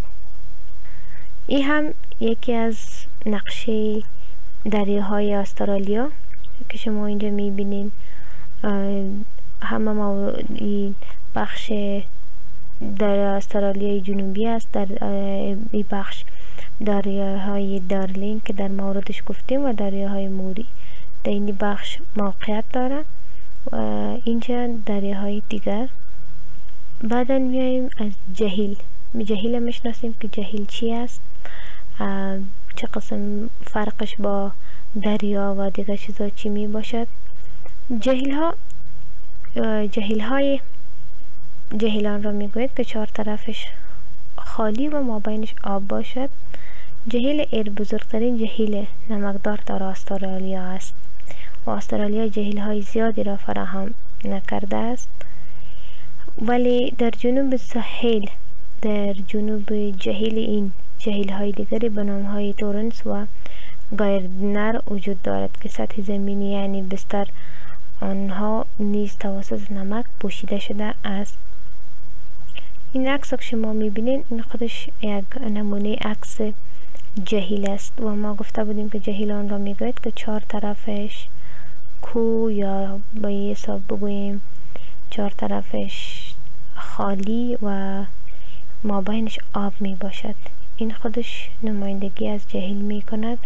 این هم یکی از نقشه دریاهای استرالیا که شما اینجا می بینید. همه ما بخش در استرالیای جنوبی است، در این بخش دریاهای دارلینگ که در موردش گفتیم و دریاهای موری در این بخش موقعیت داره و اینجا دریاهای دیگر. بعدا میاییم از جهیل. جهیل میشناسیم که جهیل چی است، چه قسم فرقش با دریا و دیگر چیزا چی می باشد. جهیل ها جهیل های جهیلان را میگوید که چهار طرفش خالی و مابینش آب باشد. جهیل ایر بزرگترین جهیل نمکدار در استرالیا است و استرالیا جهیل های زیادی را فراهم نکرده است، ولی در جنوب ساحل در جنوب جهیل این جهیل های دیگری به نام های تورنس و گایردنر وجود دارد که سطح زمینی یعنی بستر آنها نیز توسط نمک پوشیده شده است. این عکس که شما میبینید این خودش یک نمونه عکس جهیل است و ما گفته بودیم که جهیل آن را میگوید که چهار طرفش کوه یا با یه حساب بگوییم چهار طرفش خالی و مابینش آب می باشد. این خودش نمایندگی از جهیل می کند.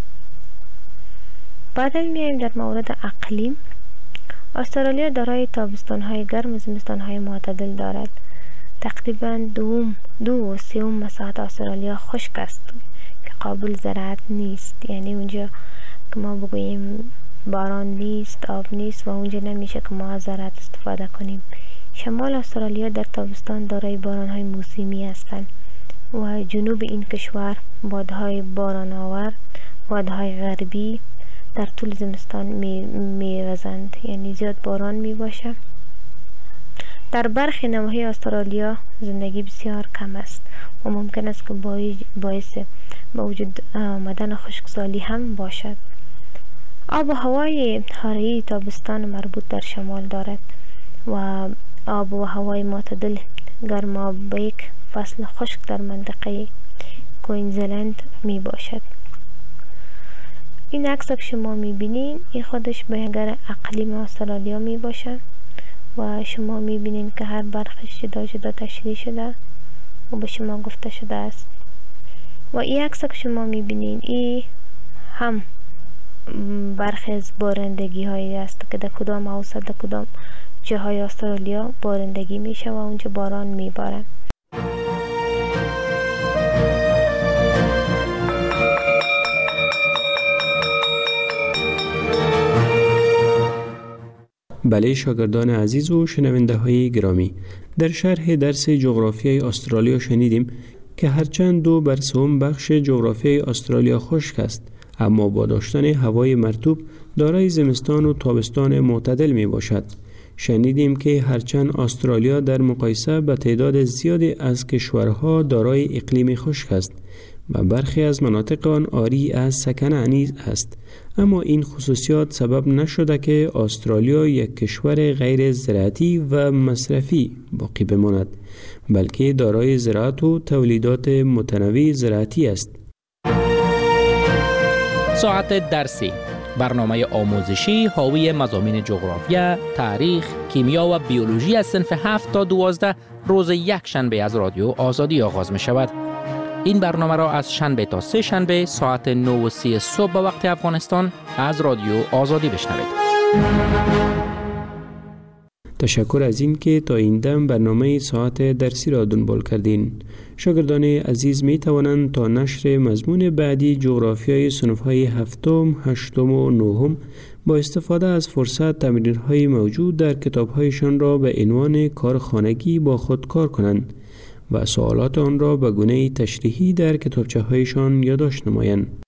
بعد میایم در مورد اقلیم. استرالیا دارای تابستان‌های گرم و زمستان‌های معتدل دارد. تقریباً دوم دو و سوم مساحت استرالیا خشک است که قابل زراعت نیست. یعنی اونجا که ما بگوییم باران نیست، آب نیست و اونجا نمیشه که ما از زراعت استفاده کنیم. شمال استرالیا در تابستان دارای باران‌های موسمی هستند و جنوب این کشور بادهای باران آور، بادهای غربی در طول زمستان می میوزند، یعنی زیاد باران می باشه. در برخی نواحی استرالیا زندگی بسیار کم است و ممکن است که باعث با وجود آمدن خشکسالی هم باشد. آب و هوای حاره تابستان مربوط در شمال دارد و آب و هوای معتدل گرمابه فصل خشک در منطقه کوینزلند می باشد. این عکس که شما می بینین این خودش بیانگر اقلیم استرالیا می باشد و شما می بینین که هر برخش جدا جدا تشریح شده و به شما گفته شده است. و این عکس که شما می بینین این هم برخی از بارندگی هایی است که در کدام اوسط در کدام جاهای استرالیا بارندگی میشه و اونجا باران میباره. بله شاگردان عزیز و شنونده های گرامی، در شرح درس جغرافیای استرالیا شنیدیم که هرچند دو بر سوم بخش جغرافیای استرالیا خشک است، اما با داشتن هوای مرطوب دارای زمستان و تابستان معتدل می باشد. شنیدیم که هرچند استرالیا در مقایسه با تعداد زیادی از کشورها دارای اقلیم خشک است و برخی از مناطق آن عاری از سکنه نیز است، اما این خصوصیات سبب نشده که استرالیا یک کشور غیر زراعتی و مصرفی باقی بماند، بلکه دارای زراعت و تولیدات متنوع زراعتی است. ساعت درسی، برنامه آموزشی حاوی مضامین جغرافیا، تاریخ، کیمیا و بیولوژی از صنف هفت تا دوازده روز یک شنبه از رادیو آزادی آغاز می شود. این برنامه را از شنبه تا سه شنبه ساعت نه و سی صبح به وقت افغانستان از رادیو آزادی بشنوید. تشکر از این که تا این دم برنامه ساعت درسی را دنبال کردین. شاگردان عزیز می توانند تا نشر مضمون بعدی جغرافیای صنف‌های هفتم، هشتم و نهم با استفاده از فرصت تمرین‌های موجود در کتاب‌هایشان را به عنوان کار خانگی با خود کار کنند و سوالات آن را به گونه تشریحی در کتابچه‌هایشان یادداشت نمایند.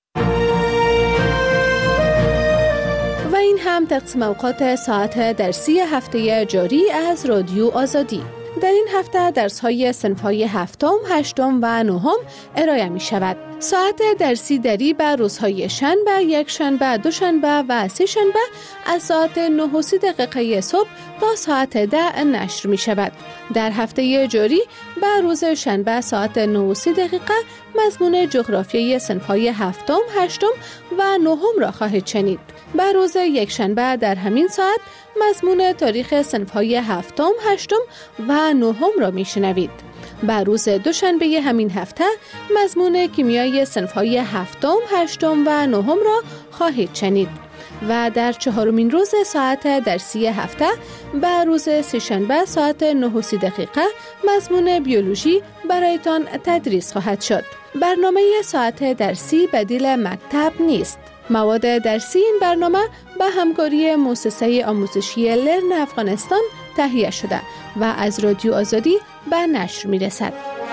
و این هم تقسیم اوقات ساعت درسی هفته جاری از رادیو آزادی. در این هفته درس‌های صنف‌های هفتم، هشتم و نهم ارائه می شود. ساعت درسی دری به روزهای شنبه، یک شنبه، دو شنبه و سه شنبه از ساعت نه و سی دقیقه صبح تا ساعت ده نشر می شود. در هفته جاری به روز شنبه ساعت نه و سی دقیقه مضمون جغرافیای صنف‌های هفتم، هشتم و نهم را خواهید شنید. به روز یک شنبه در همین ساعت مضمون تاریخ صنف‌های هفتم، هشتم و نهم را میشنوید. به روز دوشنبه همین هفته مضمون کیمیای صنف‌های هفتم، هشتم و نهم را خواهید شنید. و در چهارمین روز ساعت درسی هفته به روز سه‌شنبه ساعت نه و سی دقیقه مضمون بیولوژی برایتان تدریس خواهد شد. برنامه ساعت درسی بدیل مکتب نیست. مواد درسی این برنامه به همکاری مؤسسه آموزشی لرن افغانستان تهیه شده و از رادیو آزادی به نشر می رسد.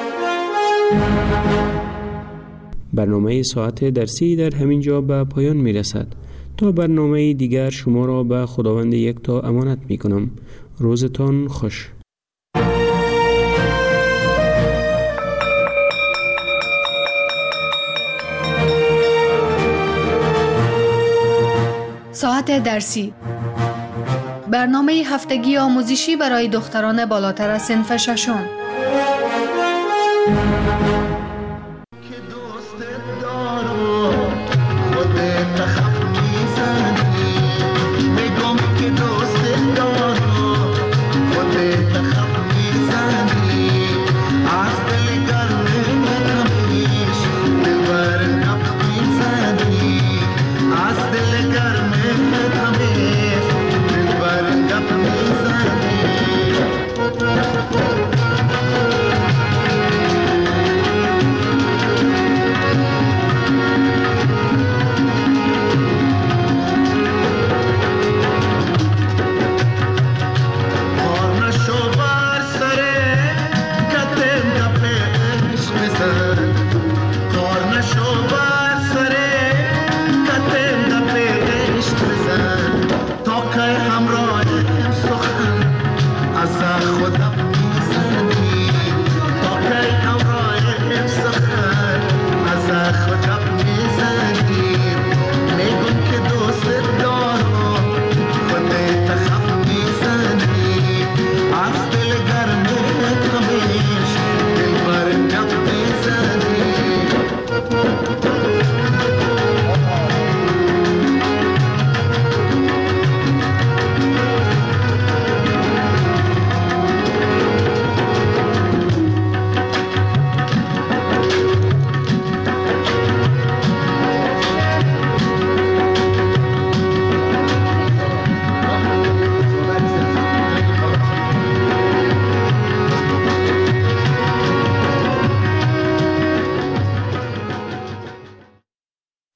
برنامه ساعت درسی در همین جا به پایان می رسد. تا برنامه دیگر شما را به خداوند یکتا امانت می کنم. روزتان خوش. ساعت درسی، برنامه هفتگی آموزشی برای دختران بالاتر از صنف ششم.